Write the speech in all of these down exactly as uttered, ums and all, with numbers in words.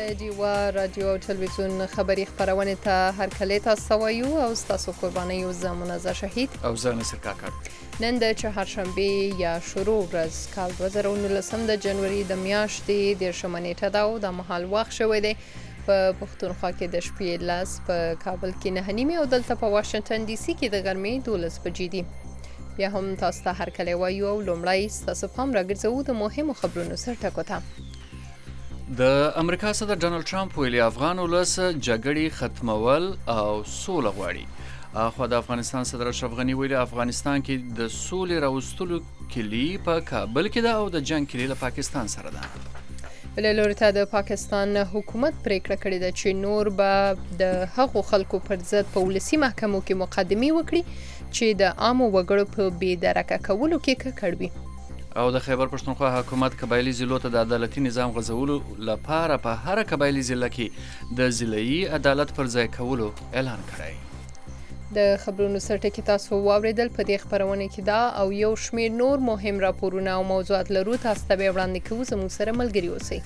ډیوا رادیو او تلویزیون خبری خبرونه ته هر کله تاسو وایو او تاسو قرباني او زمونږ شهید او زه نصر کاکړ. نن د چهارشنبه یا شروع ورځ کال دوه زره و نولس د جنوري د میاشتې د شمنېټه دا او د محل وخت شوی دی په پښتونخوا کې د شپې لاس په کابل کې نه نیمه او دلته په واشنگټن ډي سي کې د غرمې دولس بجې دي. بیا هم تاسو ته هر کله وایو او لومړی تاسو پام راګرځو د مهمو خبرونو سره ټکو ته. د امریکا صدر ډانلډ ټرمپ ویلي افغان ولس جګړې ختمول او سوله غواړي. اخو د افغانستان صدر اشرف غنی ویلي افغانستان کې د سولې راوستلو کلی په کابل کې ده او د جنگ کلی له پاکستان سره ده. بل لوري ته د پاکستان حکومت پریکړه کړې ده چې نور به د هغو خلکو پر ضد په ولسي محکمو کې مقدمې وکړي چې د عامو وګړو په بې درکه کولو کې ککړ وي. او د خیبر پښتونخوا حکومت قبایلی ضلعو ته د عدالتي نظام غځولو لپاره په هر قبایلی ضلع کې د ضلعي عدالت پر ځای کولو اعلان کړی. د خبرونو سره ټکی تاسو واوریدل په دې خبرونه کې دا او یو شمیر نور مهم راپورونه او موضوعات لرو تاسو ته به وړاندې کوو زموږ سره ملګري اوسئ.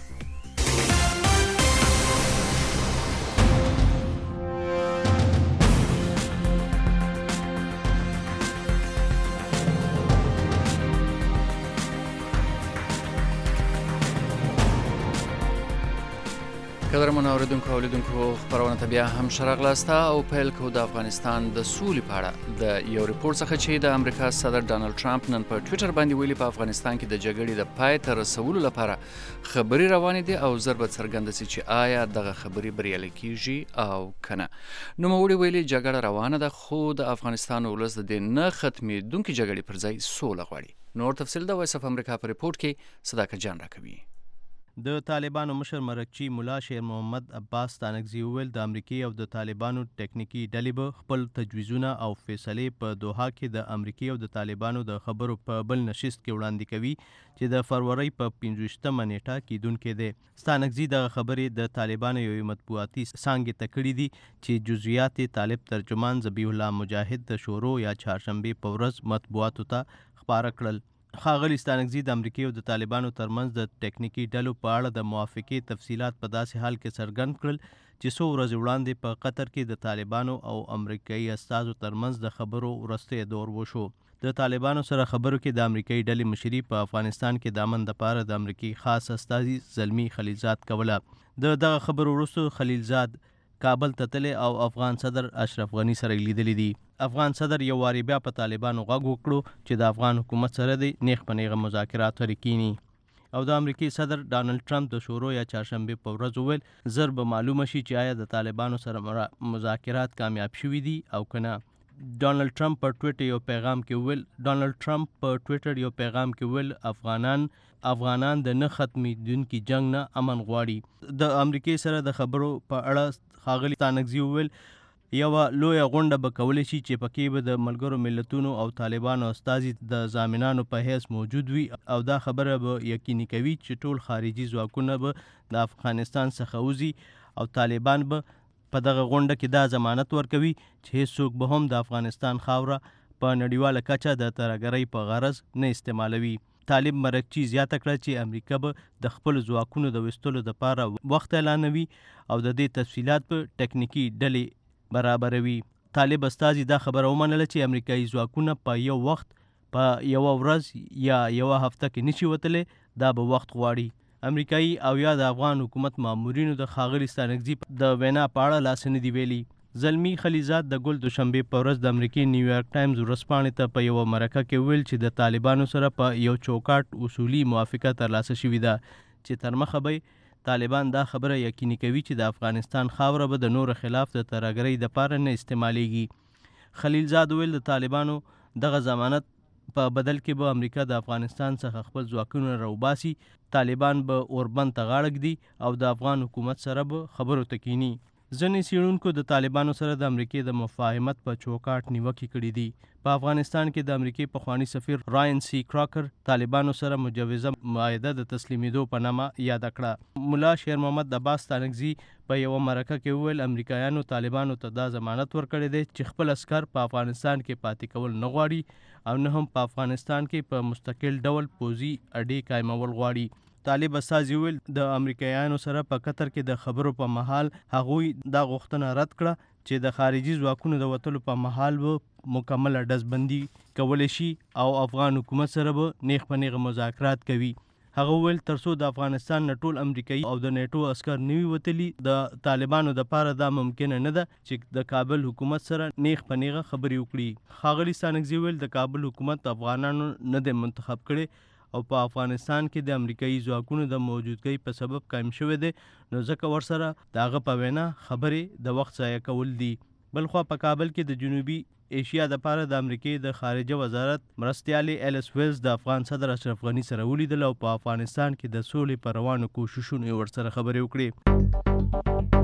قدرمن اوریدونکو او لیدونکو خبرونه ته بیا هم شراغلاسته او پیل کو د افغانستان د سولې په اړه د یو ریپورت څخه چې د امریکا صدر ډانلډ ټرمپ نن په ټویټر باندې ویلي په افغانستان کې د جګړې د پای ته رسولو لپاره خبري روانې دي او زر به څرګنده سي چې آیا دغه خبري بریالي کیږي او کنه. نوموړي ویلي جګړه روانه ده خو د افغانستان ولس د دې نه ختمېدونکې جګړې پر ځای سوله غواړي. نور تفصیل د وایس اف امریکا په ریپورت کې صداقت جان راکوي. د طالبانو مشر مرکچی مولا شیر محمد عباس تانکزی ویل د امریکای او د طالبانو ټیکنیکی ډلې به خپل تجویزونه او فیصلې په دوحه کې د امریکای او د طالبانو د خبرو په بل نشست کې وړاندې کوي چې د فروری په پنځویشتمه نیټه کېدونکې دی. تانکزی د خبرې د طالبانو یو مطبوعاتي څانګې ته کړې دي چې جزئیات طالب ترجمان ذبیح الله مجاهد د شورو یا چهارشنبه په ورځ مطبوعاتو ته خبره کړل. ښاغلي ستانکزي د امریکای او د طالبانو ترمنځ د ټیکنیکی ډلو په اړه د موافقې تفصیلات په داسې حال کې څرګند کړل چې څو ورځې وړاندې په قطر کې د طالبانو او امریکایي استازو ترمنځ د خبرو وروستی دور وشو. د طالبانو سره خبرو کې د امریکایي ډلې مشري په افغانستان کې د امن لپاره د امریکایي خاص استازي زلمی خلیلزاد کوله. د دغه خبرو وروسته خلیلزاد کابل ته تللی او افغان صدر اشرف غنی سره لیدلی دي. افغان صدر یو واری بیا په طالبانو غږ وکړو چې د افغان حکومت سره د نیغ په نیغه مذاکرات وکړي او د امریکای صدر ډانلډ ټرمپ د شورو یا چهارشنبه په ورځ وویل زر به معلومه شي چې آیا د طالبانو سره مذاکرات کامیاب شوي دي او کنه. ډانلډ ټرمپ په ټویټر یو پیغام کې ویل ډانلډ ټرمپ په ټویټر یو پیغام کې ویل افغانان افغانان د نه ختمېدونکي جنگ نه امن غواړي. د امریکای سره د خبرو په اړه ښاغلي تانکزي ویل یوه لویه غونډه به کولی شي چې پکې به د ملګرو ملتونو او طالبانو استازي د ضامنانو په حیث موجود وي او دا خبره به یقیني کوي چې ټول خارجي ځواکونه به د افغانستان څخه وځي او طالبان به په دغه غونډه کې دا ضمانت ورکوي چې هیڅوک به هم د افغانستان خاوره په نړیواله کچه د ترهګرۍ په غرض نه استعمالوي. طالب مرکچی زیاته کړه چې امریکا به د خپل ځواکونو د وستلو لپاره وخت اعلانوي او د دې تفصیلات په ټیکنیکی ډلې برابروي. طالب استازي دا خبره ومنله چې امریکایي ځواکونه په یو وخت په یو ورځ یا یو هفته کې نشي وتلی، دا به وخت غواړي. امریکایي او یا د افغان حکومت مامورینو د ښاغلي ستانکزي د وینا په اړه لاس نه دي ویلي. زلمی خلیلزاد د ګل دوشنبې په ورځ د امریکای نیویارک ټایمز ورځپاڼې ته په یوه مرکه کې ویل چې د طالبانو سره په یو چوکاټ اصولي موافقه ترلاسه شوې ده چې تر مخه به طالبان دا خبره یقیني کوي چې د افغانستان خاوره به د نورو خلاف د ترهګرۍ دپاره نه استعمالیږي. خلیلزاد ویل د طالبانو دغه ضمانت په بدل کې به امریکا د افغانستان څخه خپل ځواکونه راوباسي، طالبان به اوربند ته غاړه ږدي او د افغان حکومت سره به خبرو ته کینی. ځینې څېړونکو د طالبانو سره د امریکای د مفاهمت په چوکاټ نیوکې کړي دي. په افغانستان کې د امریکای پخوانی سفیر راین سی کراکر طالبانو سره مجوزه معاهده د تسلیمېدو په نامه یاده کړه. مولا شیر محمد عباس تانکزي په یوه مرکه کې وویل امریکایانو طالبانو ته دا ضمانت ورکړی دی چې خپل عسکر په افغانستان کې پاتې کول نه غواړي او نه هم په افغانستان کې په مستقل ډول پوځي اډې قایمول غواړي. طالب استازي ویل د امریکایانو سره په قطر کې د خبرو په محل هغوی دا غوښتنه رد کړه چې د خارجي ځواکونو د وتلو په محل به مکمله ډزبندي کولی شي او افغان حکومت سره به نیغ په نیغه مذاکرات کوي. هغه ویل ترڅو د افغانستان نه ټول امریکایي او د نیټو عسکر نوي وتلي د طالبانو د پاره دا ممکنه نه ده چې د کابل حکومت سره نیغ په نیغه خبرې وکړي. ښاغلي ستانکزي ویل د کابل حکومت افغانانو نه دی منتخب کړي او په افغانستان کې د امریکایي ځواکونو د موجودګۍ په سبب قایم شوی دی، نو ځکه ورسره د هغه په وینا خبرې د وخت ضایع کول دي. بلخوا په کابل کې د جنوبي ایشیا د پاره د امریکې د خارجه وزارت مرستیالي ایلس ویلز د افغان صدر اشرف غني سره ولیدل او په افغانستان کې د سولې پر روانو کوششونو ورسره خبرې وکړې.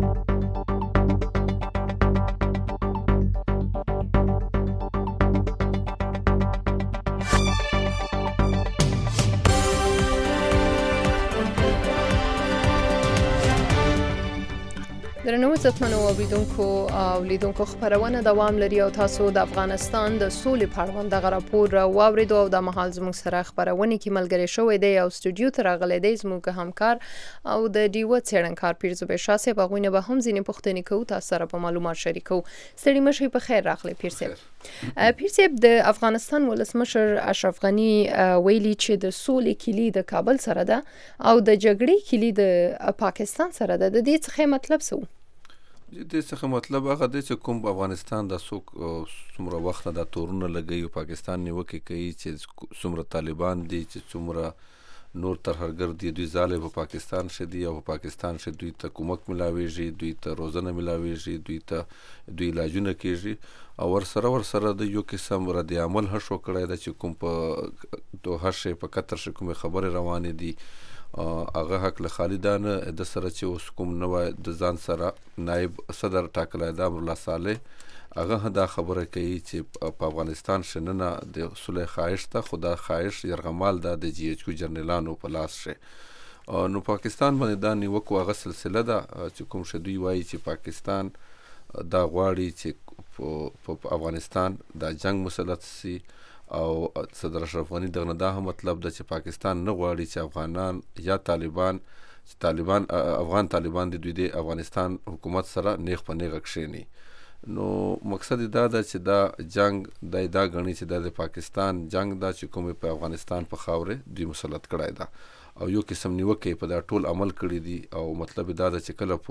درنو عزتمنو اوریدونکو او لیدونکو خبرونه دوام لري او تاسو د افغانستان د سولې په اړه دغه راپور واوریدو او د مهال زموږ سره خبرونه کې ملګری شوی دی او استودیو ته راغلی دی زموږ همکار او د ډیو څېړنکار پیرزو بشاسه په غوینه به هم ځینې پوښتنې کوو تاسو سره په معلومات شریکو. ستړي مشي په خیر راغلی پیرسه. پیرسه د افغانستان ولسمشر اشرف غني ویلي چې د سولې کلی د کابل سره ده او د جګړې کلی د پاکستان سره ده. د دې څه مطلب څه و؟ د څه مطلب هغه دی چې کوم افغانستان د څوک څومره وخت د تورونه لګي او پاکستان نیوکه کوي چې څومره طالبان دي چې څومره نور ترهګر دي، دوی ظالم په پاکستان شه دي او په پاکستان شه دوی ته کومک ملاويږي، دوی ته روزنه ملاويږي، دوی ته دوی علاجونه کیږي او ورسره ورسره د یو قسم رد عمل هشو کړی د چې کوم په دوه شه په قطر شه کوم خبره روانه دي هغه حق له خالدانه د سره چې اوس کوم نو د ځان سره نائب صدر ټاکلی د امر الله صالح هغه دا خبره کوي چې په افغانستان شننه د صلح خواهش ته خدا خواهش يرغمال د جی ایچ کو جنرالانو په لاس شه نو پاکستان باندې دا نیوکو هغه سلسله ده چې کوم شدوی وایي چې پاکستان دا غواړي چې په افغانستان دا جنگ مسلط سي او صدر اشرف غني دغه دا هم مطلب ده چې پاکستان نه غواړي چې افغانان یا طالبان چې طالبان افغان طالبان د دوی د افغانستان حکومت سره نیغ په نیغه کښینی. نو مقصد دا ده چې دا جنگ د دا غني چې د پاکستان جنگ دا چې کوم په افغانستان په خاوره دوی مسلط کړای ده او یو قسم نیوکه په دا ټول عمل کړی دي او مطلب دا ده چې کله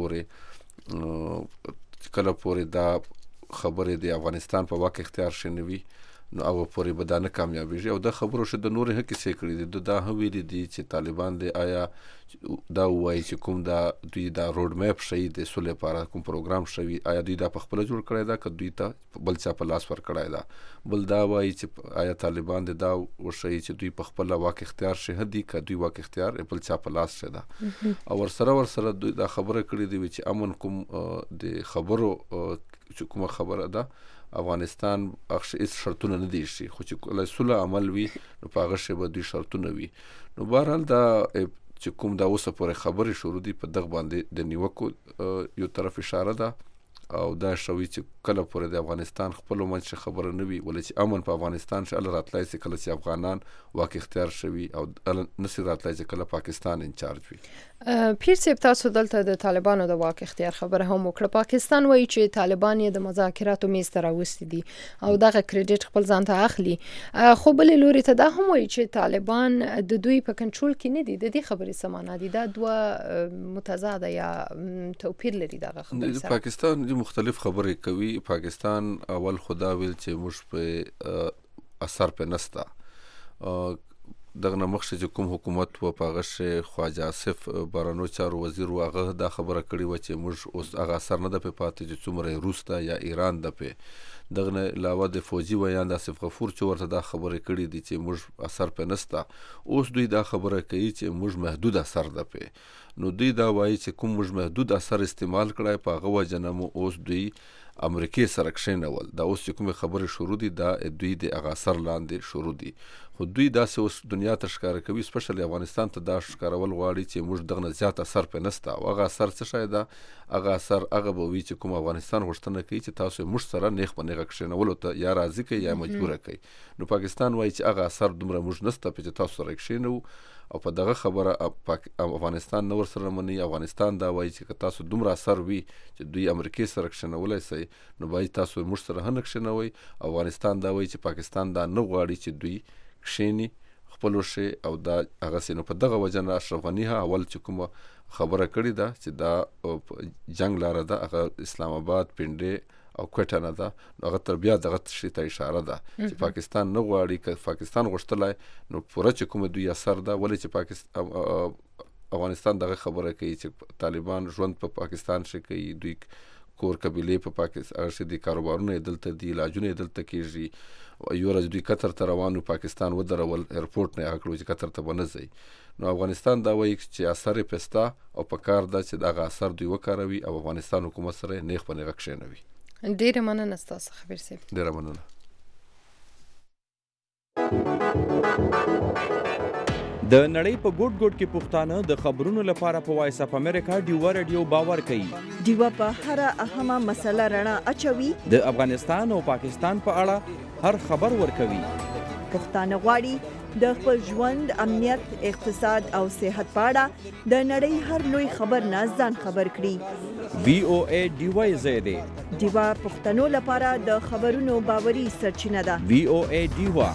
پورې کله پورې دا خبره د افغانستان په واقع اختیار شنوي نو او پورې به دا نه کامیابیږي او دا خبرو شو د نور هکې څه کړی دي دا هم ویلي دي چې طالبان دی آیا دا وایي چې کوم دا دوی دا روډ میپ شي د سولې لپاره کوم پروګرام شوی آیا دوی دا په خپل جوړ کړی دا که دوی ته بل څه په لاس ور کړی دا بل دا وایي چې آیا طالبان دی دا وشي چې دوی په خپل واقع اختیار شي هدي که دوی واقع اختیار بل څه په لاس شه دا او ورسره ورسره دوی دا خبره کړی دی چې امن کوم د خبرو چې کومه خبره ده افغانستان اخش اس شرطونه نه دي شي خو چې کله سوله عمل وي نو په هغه شی به دوی شرطونه وي. نو بهرحال دا چې کوم دا اوسه پورې خبرې شروع دي په دغه باندې د نیوکو یو طرف اشاره ده او دا شوی چې کله پورې د افغانستان خپل منځ خبره نه وي ولې چې امن په افغانستان شاله راتلای سي کله چې افغانان واقع اختیار شوي او نسی راتلای چې کله پاکستان انچارج وي. پیر صاحب تاسو دلته د طالبانو د واقع اختیار خبره هم وکړه. پاکستان وایي چې طالبان یې د مذاکراتو میز ته راوستي دي او دغه کریډټ خپل ځان ته اخلي خو بل لوري ته دا هم وایي چې طالبان د دوی په کنټرول کې نه دي. د دې خبرې سمانه دي دا دوه متضاد یا توپیر لري دغه خبره سره. پاکستان مختلف خبرې کوي. پاکستان اول خدا ویل چې موږ په اثر په نستا دغه مخشه چې کوم حکومت و په غشه خواجه آصف بارانو چارو وزیر واغه دا خبره کړې و چې موږ اوس هغه اثر نه د په پاتې چې څومره روس ته یا ایران د په دغه علاوه د فوجي ویان د آصف غفور چې ورته دا خبره کړې دي چې موږ اثر په نستا اوس دوی دا خبره کوي چې موږ محدود اثر د په نو دوی دا وایي چې کوم موږ محدود اثر استعمال کړای په هغه وجنمو اوس دوی امریکای سره کښینول دا اوس کوم خبره شروع دي دا دوی د اغا اثر لاندې شروع دي خو دوی داسې اوس دنیا ته ښکاره کوي، سپیشلی افغانستان ته دا ښکارول غواړي چې موږ دغه زیات اثر پرې نشته، او هغه اثر څه شی ده؟ هغه اثر هغه به وي چې کوم افغانستان غوښتنه کوي چې تاسو موږ سره نیغ په نیغه کښېنولو ته یا راضي کوي یا مجبوره کوي. نو پاکستان وایي چې هغه اثر دومره موږ نشته چې تاسو سره کښېنوو، او په دغه خبره افغانستان نه ورسره مني. افغانستان دا وایي چې که تاسو دومره اثر وي چې دوی امریکې سره کښېنولی سئ، نو باید تاسو موږ سره هم نه کښېنوئ. افغانستان دا وایي چې پاکستان دا نه غواړي چې دوی کښېني خپلو شي، او دا هغسې. نو په دغه وجه نه اشرف غني اول چې کومه خبره کړې ده چې دا جنگ لاره ده، هغه اسلام آباد، پنډې او کوټه نه ده، نو هغه تر بیا دغه شي ته اشاره ده چې پاکستان نه غواړي. که پاکستان غوښتلی نو پوره چې کومه دوی اثر ده، ولې چې پاکستان افغانستان دغه خبره کوي چې طالبان ژوند په پاکستان شي کوي، دوی کور قبیلې په پاکستان هغه شي دي، کاروبارونه یې دلته دي، علاجونه یې دلته کېږي. یو ورځ دوی قطر ته روان وو، پاکستان ودرول، ایرپورټ نه یې هغه کړو چې قطر ته به نه ځئ. نو افغانستان دا وایي چې اثر یې پسته، او په کار ده چې دغه اثر دوی وکاروي او افغانستان حکومت سره یې نیغ په نیغه کښېنوي. ډېره مننه ستاسو خبیر صاحب. ډېره مننه. د نړۍ په ګوټ ګوټ کې پښتانه د خبرونو لپاره په وایس اف امریکا ډیوا رادیو باور کوي. ډیوا په هر اهمه مسله رڼا اچوي، د افغانستان او پاکستان په اړه هر خبر ورکوي. پښتانه غواړي د خپل ژوند، امنیت، اقتصاد او صحت په اړه د نړۍ هر لوی خبر نه ځان خبر کړي. وی او ای ډیوا زیاده ډیوا پښتنو لپاره د خبرونو باوري سرچینه ده. وی او ای ډیوا.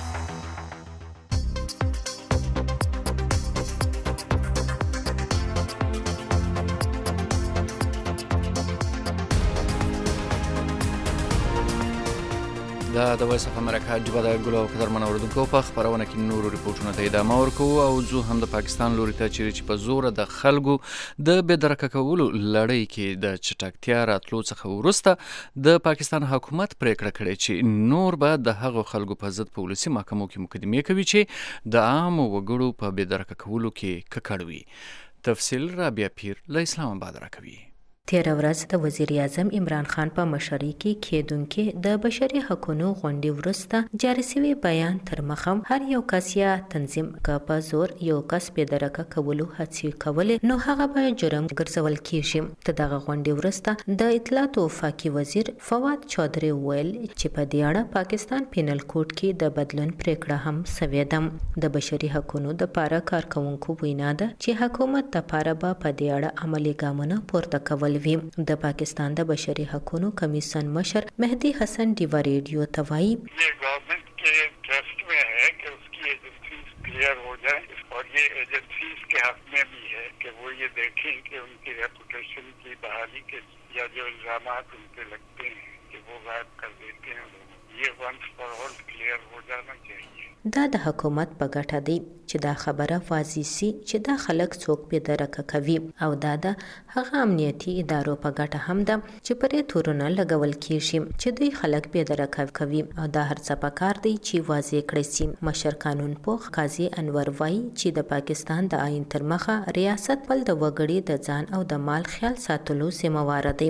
دا د وایس اف امریکا ډیوا د ګلو قدرمن اوریدونکو په خبرونه کې نورو ریپورتونو ته ادامه ورکوو، او زه هم د پاکستان لوري ته چیرې چې په زوره د خلکو د بې درکه کولو لړۍ کې د چټکتیا راتلو څخه وروسته د پاکستان حکومت پریکړه کړې چې نور به د هغو خلکو په ضد په ولسي محکمو کې مقدمې کوي چې د عامو وګړو په بې درکه کولو کې ککړ وي. تفصیل رابعه پیر له اسلام آباد راکوي. تیره ورځ د وزیر اعظم عمران خان په مشرۍ کې کېدونکې د بشري حقوقو غونډې وروسته جاري شوی بیان تر مخه هر یو کس یا تنظیم که په زور یو کس بې درکه کولو هڅې کولې نو هغه به جرم ګرځول کیږي. د دغه غونډې وروسته د اطلاعات او وفاقي وزیر فواد چودھری ویل چې په دې اړه پاکستان پینل کوډ کې د بدلون پریکړه هم شوې ده. د بشري حقوقو د پاره کارکونکو وینا ده چې حکومت د پاره به په دې اړه عملي ګامونه پورته کول. د پاکستان د بشري حقوقو کمیشن مشر مهدی حسن ډیوا ریډیو ته وایي یہ گورنمنٹ کے ٹرسٹ میں ہے کہ اس کی ایجنسیز کلیئر ہو جائیں، اور یہ ایجنسیز کے حق میں بھی ہے کہ وہ یہ دیکھیں کہ ان کی ریپوٹیشن کی بحالی کے یا جو الزامات ان پہ لگتے ہیں کہ وہ غائب کر دیتے ہیں لوگ، یہ ونس فار آل کلیئر ہو جانا چاہیے. دا د حکومت په ګټه دی چې دا خبره واضح سي چې دا خلک څوک بې درکه کوي، او دا د هغه امنیتي ادارو په ګټه هم ده چې پرې تورونه لګول کیږي چې دوی خلک بې درکه کوي، او دا هر څه پکار دی چې واضح کړی سي. مشر قانون پوه قاضي انور وایي چې د پاکستان د آئین تر مخه ریاست بل د وګړي د ځان او د مال خیال ساتلو ذمہوار دی.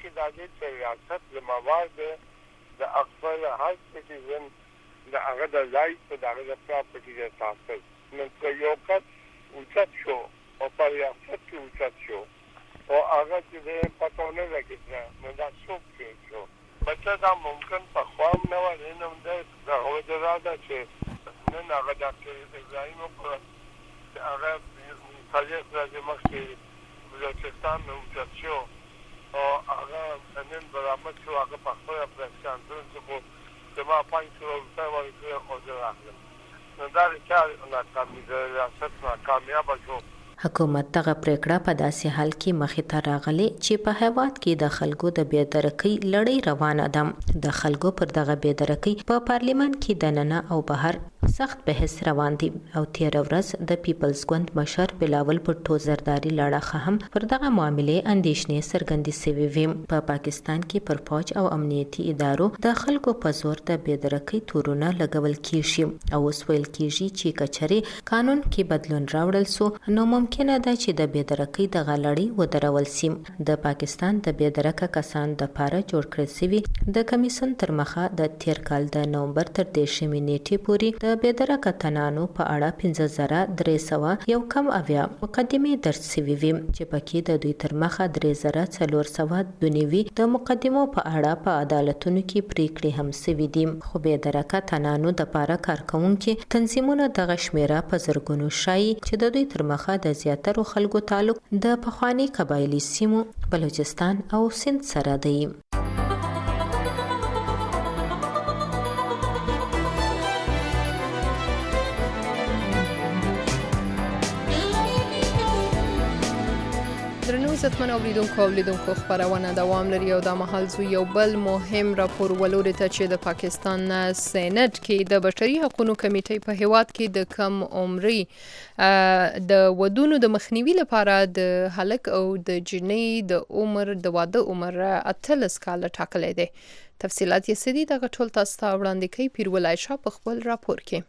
ریاست ذمہوار ده د خپل هر سټیزن د هغه د لایف په دغه د پراپرټي د ساتل. نو که یو کس اوچت شو او په ریاست کې اوچت شو او هغه چې د پتو نه لګېده نو دا څوک شو، بچه دا ممکن په خوام نه وای نه د هغه د راځه چې نن هغه ډاکټر ابراهیم په هغه فعالیت راځي مخکې بلوچستان نه اوچت شو او هغه نن برآمد شو، هغه په خپل اپریشن څه دما پنځه سوه روپۍ ورکړي او زه راغلم. نو دا کار ناکامي د ریاست ناکامیابه شو. حکومت دغه پریکړه په داسې حال کې مخې ته راغلې چې په هیواد کې د خلکو د بې درکۍ لړۍ روانه ده. د خلکو پر دغه بې درکۍ په پارلیمان کې دننه او بهر سخت بحث روان دي، او تیره ورځ د پیپلز ګوند مشر بلاول بھټو زرداری لاړه هم پر دغه معاملې اندېښنې څرګندې شوې وې. په پاکستان کې پر فوج او امنیتي ادارو د خلکو په زور د بې درکۍ تورونه لګول کیږي، او اوس ویل کیږي چې کچرې قانون کې بدلون راوړل سو نو ممکن ممکنه ده چې د بېدرکۍ د غلړۍ ودرول سي. د پاکستان د بېدرکه کسان د پاره جوړ کړی سوي د کمیسیون تر مخه د تیر کال د نومبر تر دېرشمې نیټې پورې د بېدرکه تنانو په اړه پنځه زره درې سوه یو کم اویا مقدمې درج سوي وي چې پکې د دوی تر مخه درې زره څلور سوه دوه نوي د مقدمو په اړه په عدالتونو کې پریکړې هم سوي دي. خو بېدرکه تنانو د پاره کارکوونکي تنظیمونه دغه شمیره په زرګونو ښایي چې د دوی تر مخه د زیاترو خلکو تعلق د پخواني قبایلي سیمو بلوچستان او سند سره دی. درنو عزتمن اوریدونکو او لیدونکو خبرونه دوام لري او د مهال زو یو بل مهم راپور ولوري ته چې د پاکستان سېنات کې د بشري حقوقو کمیټې په هیواد کې د کم عمري د ودونو د مخنیوي لپاره د هلک او د جنۍ د عمر د واده عمر اتلس کاله ټاکلی دی. تفصيلات یې سدي دغه ټول تاسو ته وړاندې کوي پیرول عائشہ په خپل راپور کې.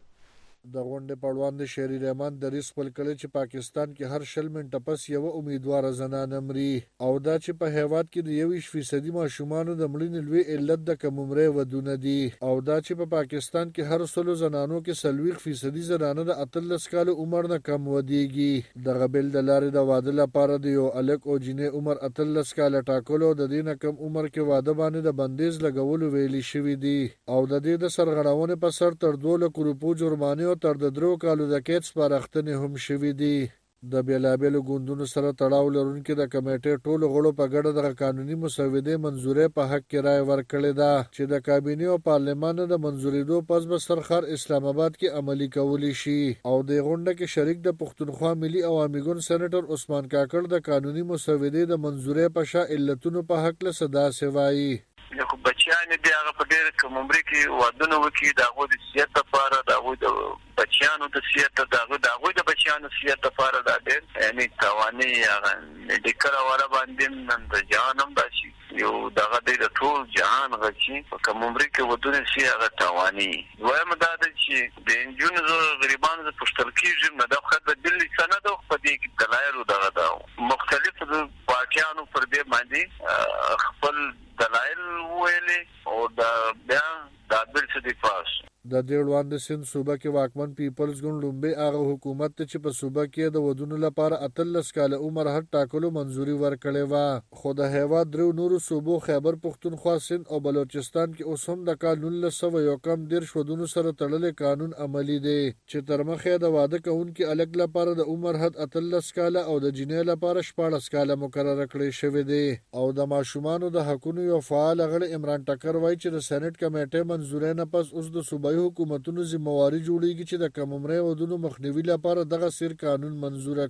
د غونډې په وړاندې شهري رحمان دریس خپل کړی چې پاکستان کې هر شل منټه پس یو امیدواره زنانه مري او دا چې په هیواد کې د یویشت فیصدي ماشومانو د مړینې لوی علت د کم عمرۍ ودونه دي او دا چې په پاکستان کې هر سلو زنانو کې څلوېښت فیصدي زنانه د اتلس کالو عمر نه کم ودیږي. دغه بل د لارې د واده لپاره د یو هلک او جنۍ عمر اتلس کاله ټاکلو د دې نه کم عمر کې واده باندې د بندیز لګولو ویلي شوي دي او د دې د سرغړونې په سر تر دوه لکو روپو جرمانې تر د درو کالو د قید سپارښتنې هم شوي دي. د بیلابیلو ګوندونو سره تړاو لرونکي د کمیټې ټولو غړو په ګډه د قانوني مسودې منظورۍ په حق کې رایه ورکړې ده چې د کابینې او پارلمان د منظورېدو پس به سرخر اسلام آباد کې عملي کولی شي. او د غونډه کې شریک د پښتونخوا ملي عوامي ګوند سېنیټر عثمان کاکړ د قانوني مسودې د منظورۍ په شا علتونو په حق له صدا سوایي. خو بچیان دي هغه په ډېر کم عمر کې وادونه وکړي د هغوی د صحت لپاره د هغوی د بچیانو د صحت د هغوی د بچیانو صحت لپاره دا ډېر یعنې تاواني هغه میډیکل حواله باندې نن د جهان هم راشي یو دغه دی د ټول جهان غچي په کم عمر کې ودونه شي هغه تاواني. دویم دا ده چې د نجونو زه غریبانو زه پوښتل کېږم نه دا خو د دلي سند ده په دې کې دلایلو دغه ده مختلفو پارټیانو پر دې باندې خپل دلایل ویلې او دا بیا دا بل څه دی پاس. د دې وړاندې سند صوبه کې واکمن پیپلز ګوند لومبي هغه حکومت ته چې په صوبه کې د ودونو لپاره اتلس کاله عمر حد ټاکلو منظوري ورکړې وه خو د هیواد درو نورو صوبو خیبر پښتونخوا سند او بلوچستان کې اوس هم د کال نولس سوه یو کم دېرش ودونو سره تړلی قانون عملي دی چې تر مخه د واده کوونکي هلک لپاره د عمر حد اتلس کاله او د جنۍ لپاره شپاړس کاله مقرره کړی شوی دی. او د ماشومانو د حقونو یو فعال غړی عمران ټکر وایي چې د سېنیټ کمیټې منظورۍ نه پس اوس د صوبایي حکومتونو ذمہواري جوړیږي چې د کم عمرۍ ودونو مخنیوي لپاره دغه سیر قانون منظوره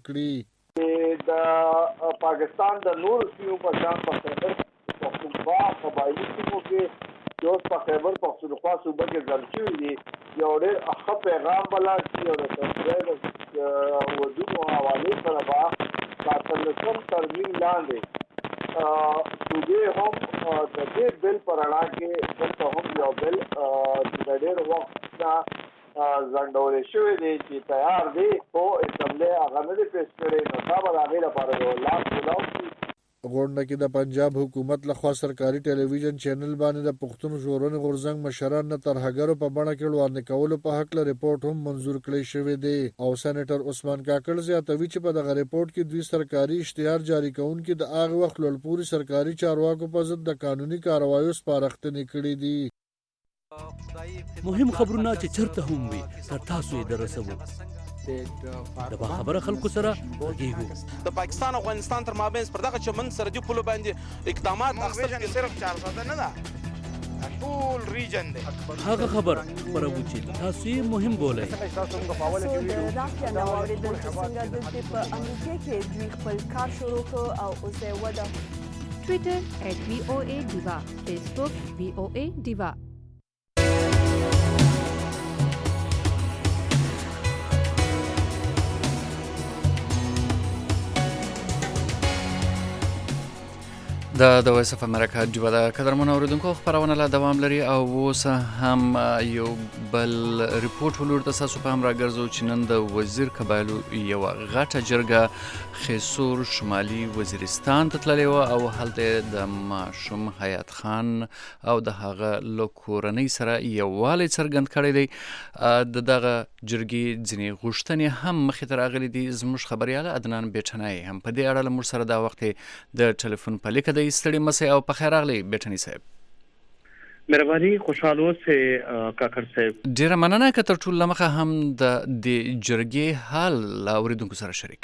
کړي. د پاکستان د نور سیمو په شان په خیبر پښتونخوا قبایلي سیمو کې چې اوس په خیبر پښتونخوا صوبه کې ځل شوي دي یو ډېر ښه پیغام بلا چې او د تفریح د ودونو حوالې سره به د اتلسم ترمیم لاندې صوبې هم د دې بل په رڼا کې دلته هم یو بل د ډېر وخت نه ځنډولی شوی دی چې تیار دی خو اسمبلی هغه نه دی پیش کړی نو دا به د هغې لپاره یو لاس ولاو شي. غونډه کې د پنجاب حکومت لخوا سرکاري ټلویزیون چینل باندې د پښتون ژغورنې غورځنګ مشران نه ترهګرو په بڼه کې وړاندې کولو په هکله ریپورټ هم منظور کړی شوی دی او سېنیټر عثمان کاکړ زیاتوي چې په دغه ریپورټ کې دوی سرکاري اشتهار جاري کوونکي د هغه وخت لوړپوړي سرکاري چارواکو په ضد د قانوني کاروایو سپارښتنې کړي دي. مهم خبرونه چې چرته هم وي تر تاسو یې درسوو. د باخبره خلکو سره غږیږو. د پاکستان او افغانستان تر مابین پر دغه چمن سرحدي پولو باندې اقدامات اخیستل صرف چار ساده نه ده ټول ریجن دی. هغه خبر خبرو چې تاسو یې مهم بولئ. د راکیا نو اوریدل چې څنګه د په امریکا کې دوی خپل کار شروع کړ او اوس یې وده. ټویټر ایٹ وی او اے دیوا، فیسبوک وی او اے دیوا. د د وایس اف امریکا ډیو د قدرمن اوریدونکو خبرونه لا دوام لري او اوس هم یو بل ریپورت ولور د تاسو په هم راګرځو چې نن د وزیر قبایلو یو غټه جرګه خیسور شمالي وزیرستان ته تللې و او هلته د ماشوم حیات خان او د هغه لکورنۍ سره یووالی څرګند کړی دی د دغه جرګې ځینې غوښتنې هم مخې ته راغلي دي. زموږ خبریال عدنان بیټنای هم په دې اړه له موږ سره دا وخت د ټلیفون په لیکه ستړي مسئ او په خیر راغلی بیٹنی صاحب. مهرباني خوشاله اوسئ کاکړ صاحب. ډیره مننه که تر ټولو مخه هم د دې جرګې حال له اوریدونکو سره شریک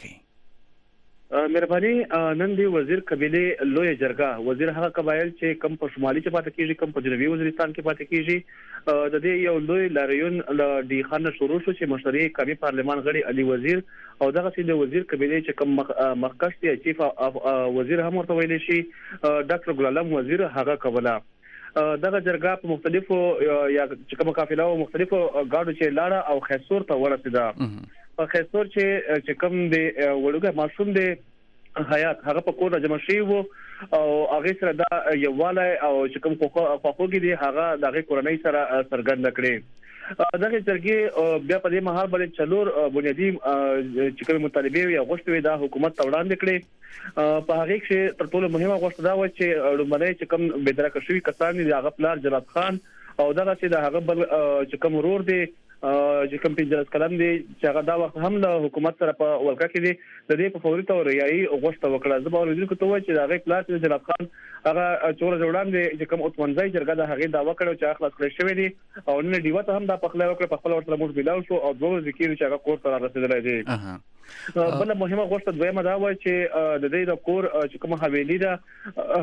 کړئ. مهرباني نن دی وزیر قبیله لوی جرګه وزیر هغه قبایل چې کم په شمالي کې پاتې کیږي کم په جنوبي وزیرستان کې پاتې کیږي د دې یو لوی لاریون ل ډی خان شروع شو چې مشري قومي پارلمان غړي علي وزیر او دغه چې د وزیر قبیله چې کم مخکښ دی چیف وزیر هم ورته ویل شي ډاکټر ګل عالم وزیر هغه کوله. دغه جرګه په مختلفو یا چې کوم قافله او مختلفو گاډو چې لاړه او خیسور ته ورسېده. په خیسور چې چې کوم دی وړوګه ماشوم دی حیات هغه په کور جمع شي وو او هغه سره دا یواله او چې کوم خواخوږي دی هغه دغه کورنۍ سره څرګند کړي. دغه جرګې بیا په دې مهال باندې چلور بنیادی چې کوم مطالبه یا غوښتنې د حکومت ته وړاندې کړي. په هغه کې تر ټولو مهمه غوښتنه دا و چې لومړی چې کوم بدرکه شوی کسان دي هغه پلار جلات خان او دغه چې د هغه بل چې کوم ورور دی چې کوم پنځلس کلن دی چې هغه دا وخت هم له حکومت سره په ولکه کې دی د دې په فوري تور ریایي غوښتنه وکړه. زه به ورته کوم چې دا هغه پلار چې جلات خان هغه چور جوړان دی چې کوم اتمنځي جرګه د هغه دا وکړو چې اخلاص کړی شوی دی او نن دیوه ته هم دا په خپل وکړه په خپل ورته موږ بلاو شو او دوه ذکر چې هغه کور ته رسیدلی دی. بل مهمه غوښتنه دویمه دا و چې د دې د کور چې کوم حویلی ده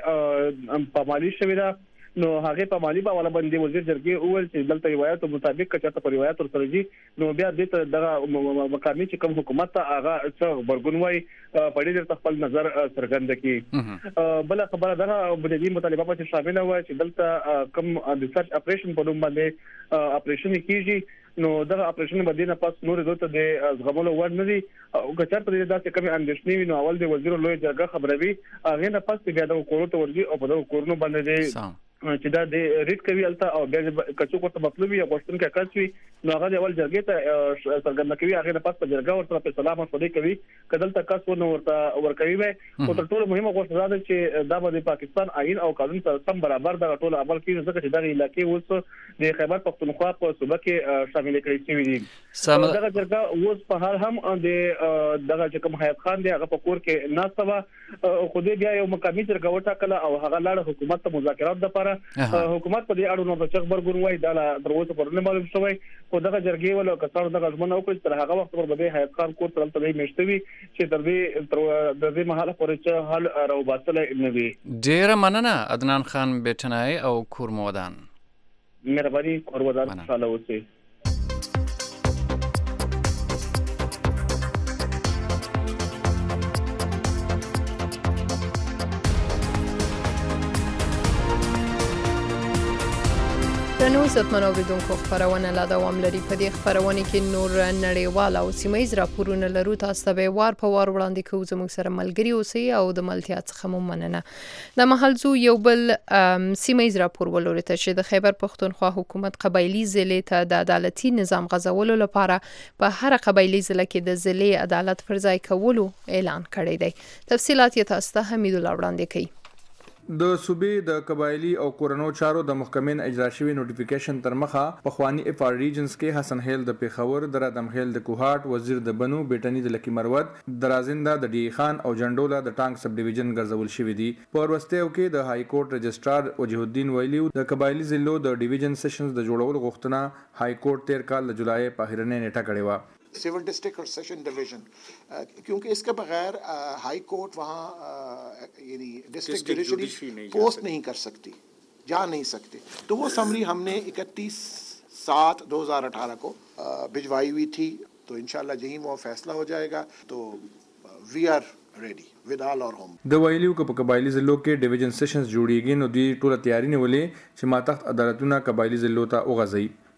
هغه په مالی شوی ده نو هغه په مالی باندې باندې وزیر جرګې اول چې دلته روایت مطابق کچته په روایت سره دي نو بیا د دغه مقامی چې کوم حکومت ته هغه څو برګونوي په دې خپل نظر څرګند کړي. بل خبره ده بنیادی مطالبه په شامل و چې دلته کوم د سرچ اپریشن په نوم باندې اپریشن کیږي نو دغه اپریشن باندې نه پاس نور دوته د زغملو ور نه دي او کچر په دې داسې کوم اندېښنې نو اول د وزیر لوی جرګه خبروي هغه نه پاس بیا د کورو ته ورځي او په دغه کورونو باندې چې دا د ریټ کوي الته او بیا کچو کوته مطلب یو غوښتنه کې کاڅوي نو هغه د اول جرګې ته څرګند کوي هغه نه پاس په جرګه ورته په سلام مشورې کوي کدل تک څو نو ورته ورکوي وي او تر ټولو مهمه غوښتنه ده چې دا د پاکستان آئین او قانون سره سم برابر د ټولو عمل کوي ځکه چې دغه علاقې اوس د خیبر پختونخوا په صوبه کې شامل کړي شوی دي. دغه جرګه اوس په حال هم د دغه چې کوم حیات خان دی هغه په کور کې ناستوه خو دې بیا یو مقامی جرګه وټاکله او هغه لاړ حکومت ته مذاکرات لپاره حکومت په دې اړه نو د چغبر ګوروي دا تر اوسه پرونه معلوم شوی خو دغه جرګې ول کسانو دغه ځمنه او تر هغه وخت پر بده حیات خان کور تل ته میشتوي چې تر دې تر دې مهاله پورې چې حل راو باسل نه وي. ډیر مننه عدنان خان بیٹنای او کورمودان. مهرباني کورمودان انشاءالله اوسئ. نو عزتمن اوریدونکو خبرونه لا دوام لري. په دې خبرونه کې نور نړیوال او سیمایي راپورونه لرو. تاسو ته به وار په وار وړاندې کوو. زموږ سره ملګری اوسئ او د ملتیا څخه مو مننه. د محلزو یو بل سیمایي راپور ولوري ته چې د خیبر پختونخوا حکومت قبایلی ضلع ته د عدالتي نظام غځولو لپاره په هر قبایلی ضلع کې د ضلع عدالت پر ځای کولو اعلان کړی دی. تفصيلات یې تاسو ته حمید الله وړاندې کوي. د صوبې د قبایلی او کورنو چارو د محکمې اجرا شوی نوټیفیکیشن تر مخه په خواني اف ار ریجنز کې حسن هیل د پیښور، در ادم هیل د کوهاټ، وزیر د بنو، بیٹنی د لکی مروت، درازنده د ډی خان او جنډولا د ټانک سب ډیویژن ګرځول شوی دي. په ورستیو کې د های کورټ رجسترار وجه الدین ویلیو د قبایلی ضلعو د ډیویژن سیشنز د جوړولو غوښتنه های کورټ تیر کال د جولای په اخرنه نیټه کړې و. Civil district और session division क्योंकि इसके बगैर हाई कोर्ट वहाँ यानी डिस्ट्रिक्ट जुडिशरी पोस्ट नहीं कर सकती, जा नहीं सकती. तो वो समरी हमने इकतीस सात दो हज़ार अठारह को भिजवाई हुई थी. तो इंशाल्लाह यही वो फैसला हो जाएगा. तो we are ready with all our home. د ویلیو کو په قبایلی ضلعو کې ډیویژن سیشنز جوړیږي نو دوی ټول تیاری نیولې چې ماتحت عدالتونه قبایلی ضلعو ته وغځي.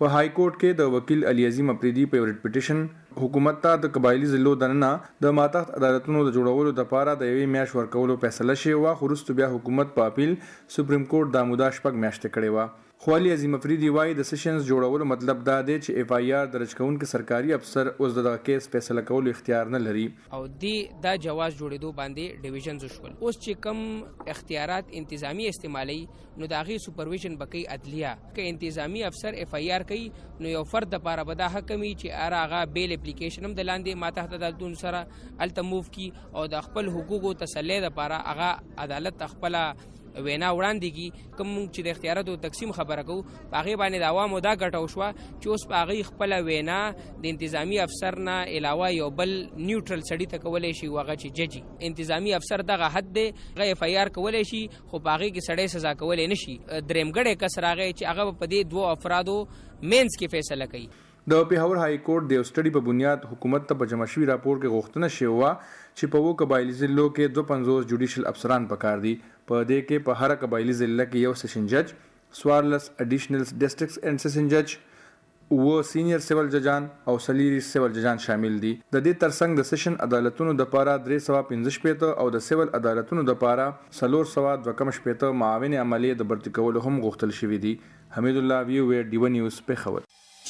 په های کورټ کې د وکیل علي عظیم افریدي په ریټ پټیشن حکومت ته د قبایلی ضلعو دننه د ماتحت عدالتونو د جوړولو لپاره د یوې میاشت ورکولو فیصله شوې وه، خو وروسته بیا حکومت په اپیل سپریم کورټ دا موده شپږ میاشتې کړې وه. خو علي عظیم افریدي وایي د سیشنز جوړولو مطلب دا دی چې اف آی آر درج کوونکي سرکاري افسر اوس دغه کیس فیصله کولو اختیار نه لري او دی دا جواز جوړېدو باندې ډیویژنز وشول. اوس چې کم اختیارات انتظامی استعمالي نو د هغې سوپرویژن به کوي عدلیه. که انتظامی افسر اف آی آر کوي نو یو فرد دپاره به دا حق وي چې اره هغه بیل اپلیکیشن هم د لاندې ماتحت عدالتونو سره هلته موف کي او د خپل حقوقو تسلی دپاره هغه عدالت ته خپله وینا وړاندې کی. کوم چې د اختیاراتو تقسیم خبره کوو په هغې باندې د عوامو دا ګټه وشوه چې اوس په هغې خپله وینا د انتظامي افسر نه علاوه یو بل نیوټرل سړي ته کولی شي، هغه چې ججي. انتظامي افسر دغه حد دی، هغه اف آی آر کولی شي خو په هغې کې سړی سزا کولی نه شي. درېمګړی کس راغی چې هغه په دې دوو افرادو مینس کې فیصله کوي. د پیښور های کورټ د یو سټډي په بنیاد حکومت ته په جمع شوي راپور کې غوښتنه شوې وه چې په اووه قبایلي ضلعو کې دوه پنځوس جوډیشل افسران پکار دي. په دې کې په هره قبایلي ضلع کې یو سیشن جج، څوارلس اډیشنل ډسټرکټس اینډ سیشن جج، اووه سینیر سیول ججان او څلېرویشت سیول ججان شامل دي. د دې ترڅنګ د سیشن عدالتونو دپاره درې سوه پنځه شپېته او د سیول عدالتونو دپاره څلور سوه دوه کم شپېته معاون عملیې د برتي کولو هم غوښتل شوي دي. حمید الله وی او ډیوه نیوز پېښور.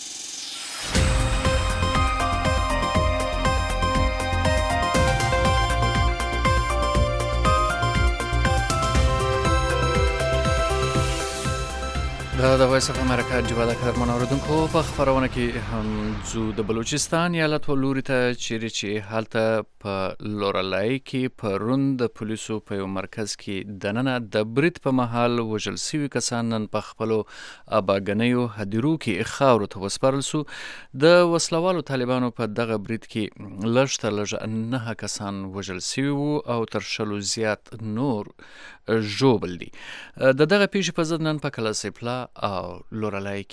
دا د وایس اف امریکا ډیوا د خبرونه اوریدونکو په خبرونه کې هم زو د بلوچستان ایالت ولوري ته چیرې چې حالته په لورلای کې پرون د پولیسو په یو مرکز کې دننه د برید په محل وژل شوي کسان نن په خپلو اباګنیو هدیرو کې خاورو ته وسپارل سو. د وسلوالو طالبانو په دغه برید کې لږ تر لږه نهه کسان وژل شوي وو او تر شلو زیات نور ژوبل دي. د دغه پیښې په ضد نن په کلاسیپلا او لورلای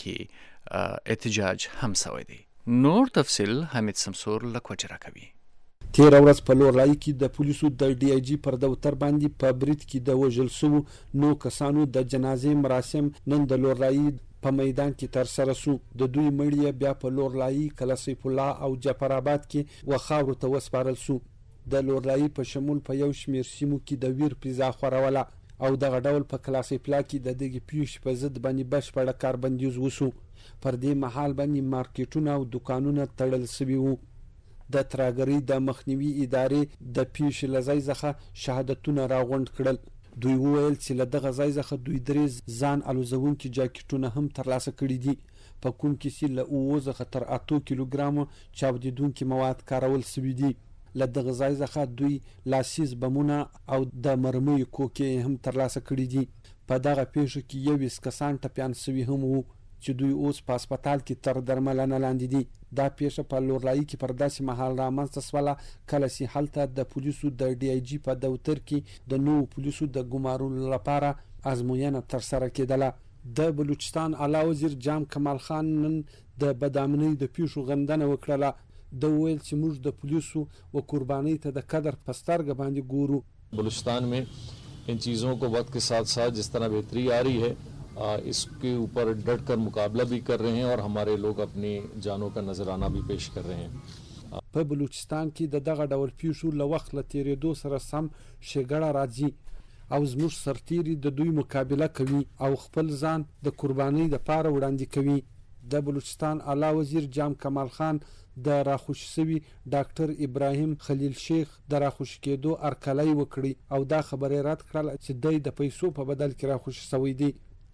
کې احتجاج هم شوی دی. نور تفصیل حمید سمسور له کوچه راکوي. تیره ورځ په لورلای کې د پولیسو د ډي آی جي پر دفتر باندې په برید کې د وژل شوو نو کسانو د جنازې مراسم نن د لورلای په میدان کې تر سره سو. د دوی مړي بیا په لورلای، کلاسیپ الله او جعفر آباد کې و خاورو ته وسپارل سو. د لورلای په شمول په یو شمیر سیمو کې د ویر پیزا خوروله او دغه ډول په کلاسیپلا کې د دغې پیښې په ضد باندې بشپړه کاربندیز وسو. پر دې مهال باندې مارکیټونه او دوکانونه تړل شوي وو. د ترهګرۍ د مخنیوي ادارې د پیښې له ځای څخه شهادتونه راغونډ کړل. دوی وویل چې له دغه ځای څخه دوی درې ځان الوزونکي جاکټونه هم ترلاسه کړي دي، په کوم کې چې له اووه څخه تر اتو کیلوګرامو چاودیدونکي مواد کارول شوي دي. له دغه ځای څخه دوی لاسیز بمونه او د مرمیو کوکې هم ترلاسه کړي دي. په دغه پیښو کې یویشت کسان ټپیان شوي هم وو چې دوی اوس په هسپتال کې تر درملنه لاندې دي. دا پیښه په لورلای کې پر داسې مهال رامنځته شوله کله چې هلته د پولیسو د ډي آی جي په دفتر کې د نوو پولیسو د ګمارلو لپاره ازموینه ترسره کېدله. د بلوچستان اعلی وزیر جام کمال خان نن د بدامنۍ د پیښو غندنه وکړله. د ویل چې موږ د پولیسو و قربانی ته د قدر پسترګ باندې ګورو. بلوچستان में इन चीज़ों को वक्त के साथ साथ जिस तरह बेहतरी आ रही है इसके ऊपर डट कर मुकाबला भी कर रहे हैं और हमारे लोग अपनी जानों का नजराना भी पेश कर रहे हैं. په بلوچستان کې د دغه ډول پیښو له وخت له تیریدو سره سم شګړه راځي او زموږ سرتیري د دوی مقابله کوي او خپل ځان د قربانۍ لپاره وړاندې کوي. د بلوچستان اعلی وزیر جام کمال خان د راخوش شوي ډاکټر ابراهیم خلیل شیخ د راخوش کېدو ارکلای وکړي او دا خبره رد کړل چې دوی د پیسو په بدل کې راخوش شوی دی.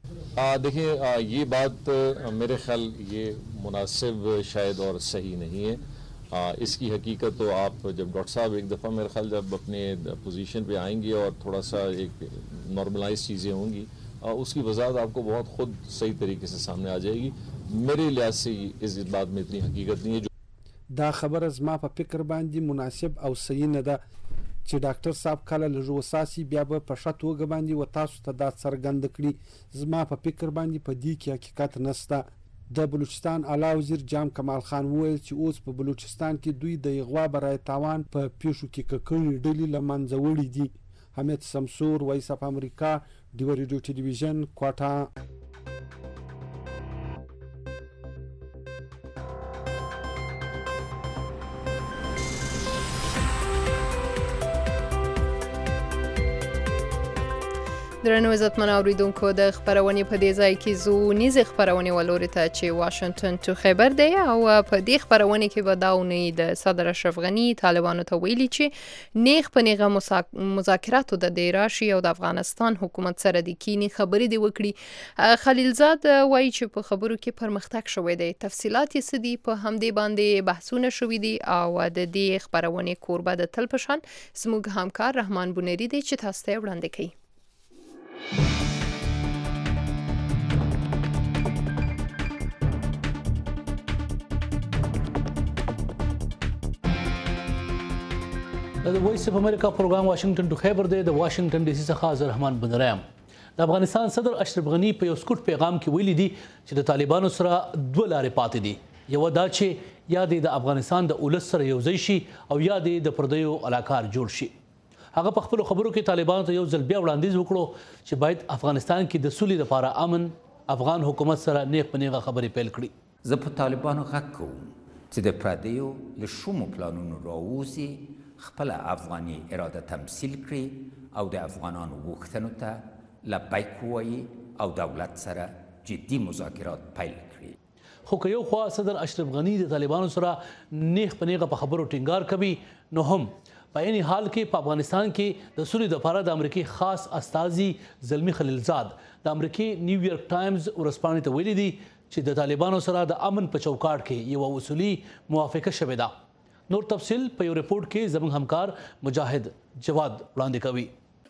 देखिए ये बात मेरे ख्याल ये मुनासिब शायद और सही नहीं है. आ, इसकी हकीकत तो आप जब डॉक्टर साहब एक दफ़ा मेरे ख्याल जब अपने पोजीशन पे आएंगे और थोड़ा सा एक नॉर्मलाइज चीज़ें होंगी उसकी वजाहत आपको बहुत ख़ुद सही तरीके से सामने आ जाएगी. मेरे लिहाज से इस बात में इतनी हकीकत नहीं है. دا خبره زما په فکر باندې مناسب او صحیح نه ده چې ډاکټر صاحب کله لږ وساسي بیا به په ښه توګه باندې و تاسو ته دا څرګند کړي. زما په فکر باندې په دې کې حقیقت نشته. د بلوچستان اعلی وزیر جام کمال خان وویل چې اوس په بلوچستان کې دوی د اغوا برای تاوان په پیښو کې ککړې ډلې له منځه وړي دي. حمید سمسور، وایس اف امریکا، ډیو ریډیو ټلویزیون، کوټه. درنو عزتمن اوریدونکو د خبرونې په دې ځای کې زو نیزه خبرونې ولوري ته چې واشنگټن تو خبر دی او په دې خبرونې کې به داونې د صدر اشرف غنی طالبانو ته ویلي چې نیغ په نیغه مذاکراتو د راشي او د افغانستان حکومت سره د کینی خبرې دی وکړي. خلیلزاد وایي چې په خبرو کې پرمختګ شوی دی. تفصيلات یې سدي په همدې باندې بحثونه شوي دي او د دې خبرونې کوربه د تل پشان زموږ همکار رحمان بونری دی چې تاسو ته وړاندې کوي. د وایس اف امریکا پروګرام واشنگټن ټو خیبر دی. د واشنگټن ډي سي څخه زه رحمان بندرایم. د افغانستان صدر اشرف غنی په یو سکوټ پیغام کې ویلي دي چې د طالبانو سره دوه لارې پاتې دي. یو دا چې یا د افغانستان د اولس سره یو ځای شي او یا د پردیو علاقار جوړ شي. هغه په خپل خبرو کې طالبانو ته یو ځل بیا وړاندیز وکړو چې باید افغانستان کې د سولې لپاره امن افغان حکومت سره نیغ په نیغه خبرې پیل کړي. زه په طالبانو غږ کوم چې د پردیو له شومو پلانونو راووځي، خپله افغاني اراده تمثیل کړي او د افغانانو غوښتنو ته لبیک ووایي او دولت سره جدي مذاکرات پیل کړي. خو که یو خوا صدر اشرف غنی د طالبانو سره نیغ په نیغه په خبرو ټینګار کوي، نو هم په عین حال کې په افغانستان کې د سولې لپاره د امریکای خاص استازي زلمی خلیلزاد د امریکای نیویارک ټایمز ورځپاڼې ته ویلي دي چې د طالبانو سره د امن په چوکاټ کې یو اصولي موافقه شوې ده. نور تفصیل په یو رپورټ کې زموږ همکار مجاهد جواد وړاندې کوي.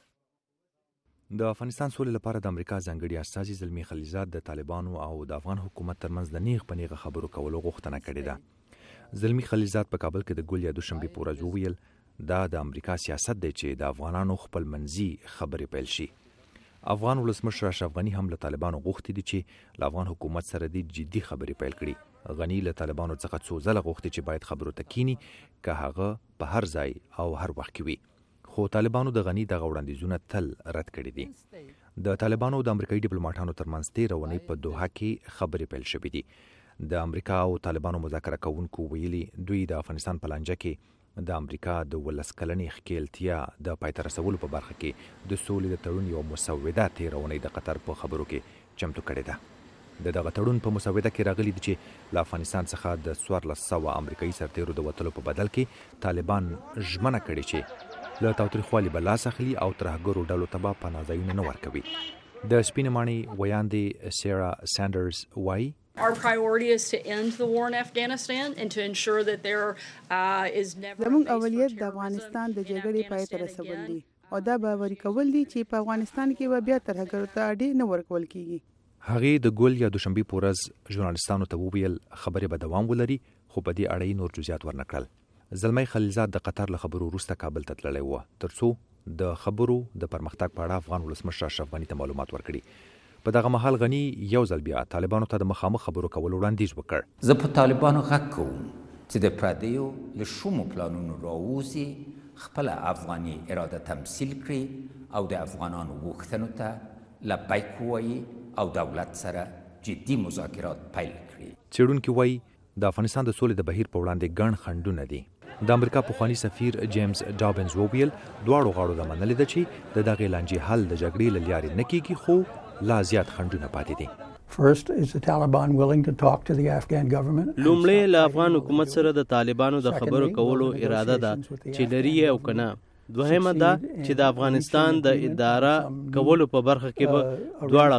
د افغانستان سولې لپاره د امریکا ځانګړي استازي زلمی خلیلزاد د طالبانو او د افغان حکومت ترمنځ د نیغ په نیغه خبرو کولو غوښتنه کړې ده. زلمی خلیلزاد په کابل کې د ګل یا دوشنبې په ورځ وویل دا د امریکا سیاست دی چې د افغانانو خپل منځي خبرې پیل شي. افغان ولسمشر اشرف غنی هم له طالبانو غوښتي دي چې له افغان حکومت سره د جدي خبرې پیل کړي. غنی له طالبانو څخه څو ځله غوښتي چې باید خبرو ته کینی که هغه په هر ځای او هر وخت کې وي. خو طالبانو د غنی دغه وړاندیزونه تل رد کړي دي. د طالبانو او د امریکایي ډیپلوماټانو ترمنځ تېره اونۍ په دوحه کې خبرې پیل شوې دي. د امریکا او طالبانو مذاکره کوونکو ویلي دوی د افغانستان په لانجه کې د امریکا د ولس کلنې ښکیلتیا د پای ته رسولو په برخه کې د سولې د تړون یو مسوده تېره اونۍ د قطر په خبرو کې چمتو کړې ده. د دغه تړون په مسوده کې راغلي دي چې له افغانستان څخه د څوارلس سوه امریکایي سرتیرو د وتلو په بدل کې طالبان ژمنه کړې چې له تاوتریخوالي به لاس اخلي او ترهګرو ډلو ته به پناه ځایونه نه ورکوي. د سپینې ماڼۍ ویاندې سیرا سانډرز وایي Our priority is to end the war in Afghanistan and to ensure that there uh, is never زموږ اولویت د افغانستان د جګړې پای ته رسول دي او دا باوري کول دي چې په افغانستان کې به بیا ترهګرو ته اډې نه ورکول کیږي. هغې د ګل یا دوشنبې په ورځ ژورنالستانو ته وویل خبرې به دوام ولري، خو په دې اړه نور جزئیات ورنکړل. زلمی خلیلزاد د قطر له خبرو وروسته کابل ته تللی و ترڅو د خبرو د پرمختګ په اړه افغان ولسمشر اشرف غني ته معلومات ورکړي. په دغه مهال غنی یو ځل بیا طالبانو ته د مخامخ خبرو کولو وړاندیز وکړ. زه په طالبانو غږ کوم چې د پردیو له شومو پلانونو راووځي، خپله افغاني اراده تمثیل کړي او د افغانانو غوښتنو ته لبیک ووایي او دولت سره جدي مذاکرات پیل کړي. څېړونکي وایي د افغانستان د سولې د بهیر په وړاندې ګڼ خنډونه دي. د امریکا پخواني سفیر جیمز ډابنز وویل دواړو غاړو دا منلې ده چې د دغې لانجې حل د جګړې له لارې نه کیږي، خو لا زیات خنډونه پاتې دي. First, is the Taliban willing to talk to the Afghan government? لومړی له افغان حکومت سره د طالبانو د خبرو کولو اراده ده چې لري او کنه. دوهمه دا چې د افغانستان د اداره کولو په برخه کې به دواړه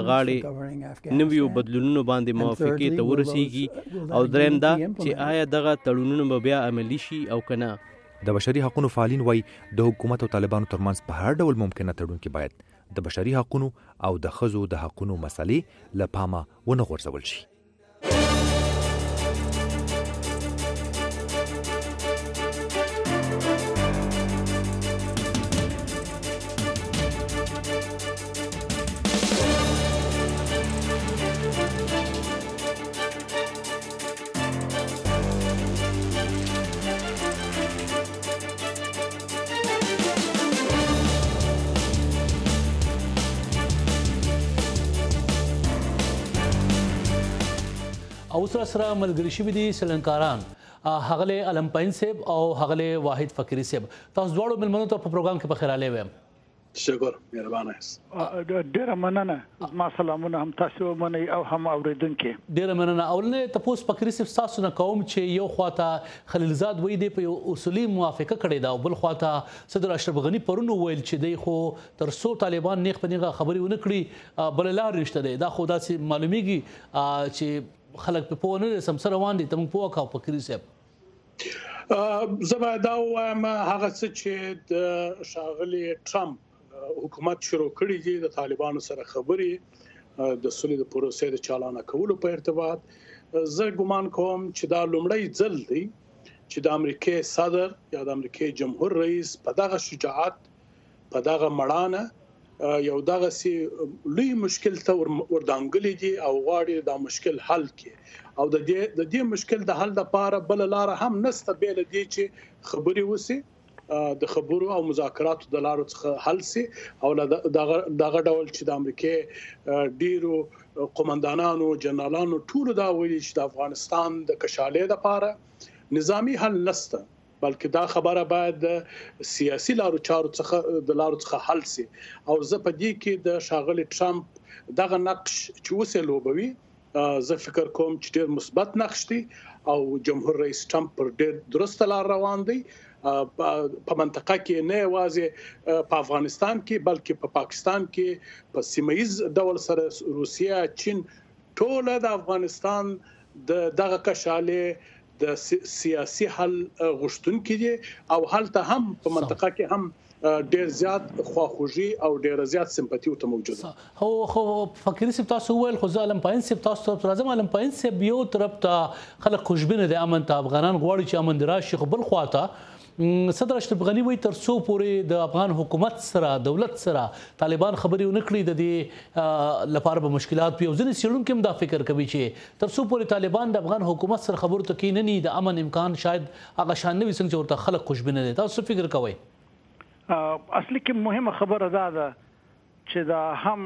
غاړې نویو بدلونونو باندې موافقې ته ورسیږي او دریم دا چې آیا دغه تړونونه به بیا عملي شي او کنه. د بشري حقوقو فعالین وایي د حکومت او طالبانو ترمنځ په هر ډول ممکنه تړون کې باید د بشري حقوقو او د ښځو د حقوقو مسلې له پامه ونه غورځول شي. او سره سره ملګری شوي دي سلنکاران هغله علم پاین صاحب او هغله واحد فقیری صاحب. تاسو دواړو ملمنو ته په پروګرام کې بخیر علي وایم. تشکر مهربانه است ډیره مننه ما سلامونه هم تاسو منئ او هم اوریدونکو ډیره مننه اولنه تاسو فکر سیف تاسو نه کوم چې یو خواته خلیلزاد وای دی په اصولي موافقه کړی دا او بل خواته صدر اشرف غنی پرونو ویل چې دی خو تر څو طالبان نیغ په نیغه خبري ونه کړي بل لار نشته دی دا خو داسې معلومیږي چې خلک په پونه سم سره روان دي تم په وکاو فکر سیف زما دا وایم هغه څه چې د شاغلي ټرمپ حکومت شروع کړی دی د طالبانو سره خبري د سولې د پروسې د چالانه کولو په ارتباط زه ګمان کوم چې دا لومړی ځل دی چې د امریکای صدر یا د امریکای جمهور رئیس په دغه شجاعت په دغه مړانه یو دغه سي لوی مشکل ته وردانګلې دي او غواړي دا مشکل حل کړي او د دې د دې مشکل د حل لپاره بل لار هم نسته بیل دي چې خبري وسی د خبرو او مذاکراتو د لارو څخه حل سي او دغه دغه ډول چې د امریکای ډیرو قومندانانو جنرالانو ټول دا ویلي چې د افغانستان د کشالې لپاره نظامی حل نسته بلکې دا خبره باید سیاسي لارو چارو څخه د لارو څخه حل سي او زه په دې کې د شاغلي ټرمپ دغه نقش چې وسه لوبوي زه فکر کوم چې ډېر مثبت نقش دی او جمهور رئیس ټرمپ پر ډېر درسته لار روان دی په منطقه کې نه یوازې په افغانستان کې بلکې په پاکستان کې په سیمایز ډول سره روسیا چین ټول د افغانستان د دغه کشالې د سیاسي حل غوښتونکي دي او هلته هم په منطقه کې هم ډیر زیات خواخوږي او ډیر زیات سمپاتي ته موجوده هو خو فکر سیب تاسو ویل خو ځالم پاین سیب تاسو ته راځم علم پاین سیب یو طرف ته خلک خوشبینه دي امن ته افغانان غواړي چې امن دراشي خو بل خواته صدر اشرف غنی وایي تر څو پورې د افغان حکومت سره دولت سره طالبان خبري ونه کړي د دې لپاره به مشکلات وي او ځینې څېړونکي هم دا فکر کوي چې تر څو پورې طالبان د افغان حکومت سره خبرو ته کینني د امن امکان شاید هغه شان نه وي څنګه چې ورته خلک خوشبینه دي تاسو فکر کوئ اصلي کې مهمه خبره ده ده چې دا هم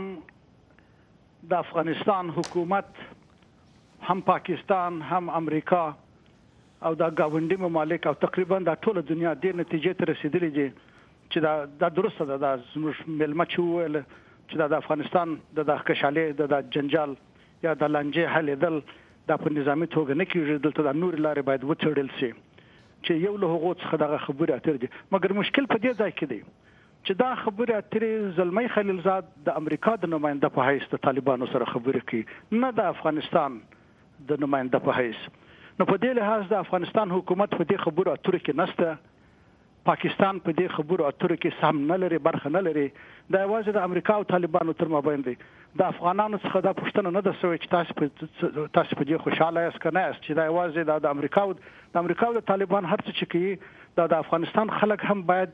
د افغانستان حکومت هم پاکستان هم امریکا او دا گاونډي ممالک او تقریبا دا ټول دنیا د نتیجې ته رسیدلې دي چې دا د درسته ده د زموږ ملمه چې ویل چې دا د افغانستان د کشالې د جنجال یا د لانجې حل دل د په نظامی توګه نه کیږي دلته د نور لارې باید وڅېړل شي چې یو له هغو څخه دغه خبرې اترې دي مګر مشکل په دې ځای کې دی چې دا خبرې اترې زلمی خلیلزاد د امریکا د نماینده په حیث د طالبانو سره خبرې کوي نه د افغانستان د نماینده په حیث نو په دې لحاظ د افغانستان حکومت په دې خبرو اترو کې نسته پاکستان په دې خبرو اترو کې سهم نه لري برخه نه لري دا یوازې د امریکا او طالبانو تر مابین دی د افغانانو څخه دا پوښتنه نه ده شوې چې تاسو په تاسو په دې خوشاله یاست که نه یاست چې دا یوازې د امریکا او د امریکا او د طالبان هر څه چې کوي دا د افغانستان خلک هم باید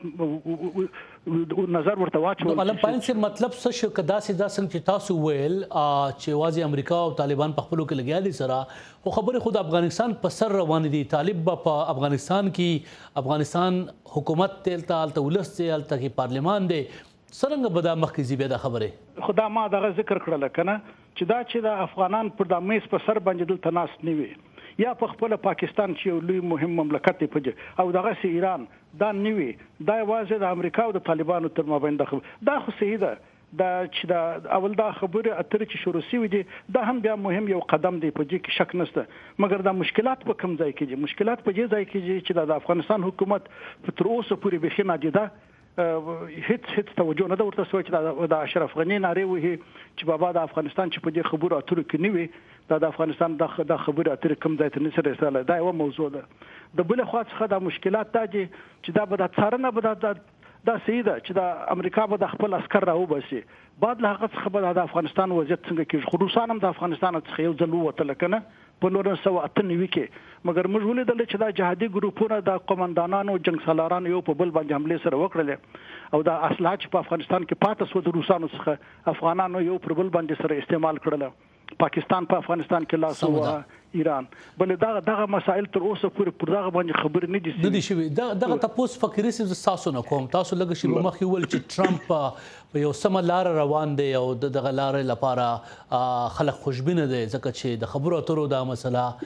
نظر ورته واچول علم پاین سره مطلب څه شو کدا سیدا څنګه چې تاسو ویل چې یوازې امریکا او طالبان په خپلو کې لګیا دي سره خو خبره خود افغانستان په سر روان دي طالب په افغانستان کې افغانستان حکومت تل تل ولس تل تل پارلمان دی څنګه به دا مخکې زی به دا خبره خدا ما دغه ذکر کړل کنه چې دا چې د افغانان پر د میز په سر باندې دلته ناس نیوي یا په خپل پاکستان چې یو لوی مهم مملکت دی په او دغه سي ایران دا نیوي دا یوازې د امریکا او د طالبانو تر مابین د دا خو صحیح ده دا چې دا اول دا خبره اترې چې شروع شوې دي دا هم بیا مهم یو قدم دی په دې کې شک نشته مګر دا مشکلات په کوم ځای کې دي مشکلات په دې ځای کې دي چې د افغانستان حکومت په تر اوسه پورې بخښه نادیده هیڅ هیڅ توجه نه ورته سوچ د اشرف غنی ناره وي چې بابا د افغانستان چې په دې خبرو اترو کې نیوي دا د افغانستان د خبرو اترو کوم ځای ته نه سره رساله دا یو موضوع ده د بل خوا څخه د مشکلات دا دي چې دا به د څارنه به د دا سیده چې د امریکا به د خپل عسكر راوبسي بعد له هغه څخه به د افغانستان وضعیت څنګه کېږي خو روسان هم د افغانستان څخه یو ځل ووتل کنه په نولس سوه اته نوي کې مګر موږ ولیدل چې دا جهادي ګروپونه د قومندانانو جنگ سالارانو یو په بل باندې حمله سره وکړل او دا اسلحه چې په افغانستان کې پاتې سو د روسانو څخه افغانانو یو پر بل باندې سره استعمال کړل پاکستان په افغانستان کې لاس او ایران بل دا دغه مسائل تر اوسه پورې پر دغه باندې خبر نه دي نه دي شوی دغه تاسو فکر سي تاسو نه کوم تاسو لږ شي مخې ول چې ټرمپ په یو سم لار روان دی او دغه لار لپاره خلک خوشبینه دي ځکه چې د خبرو اترو دا مسله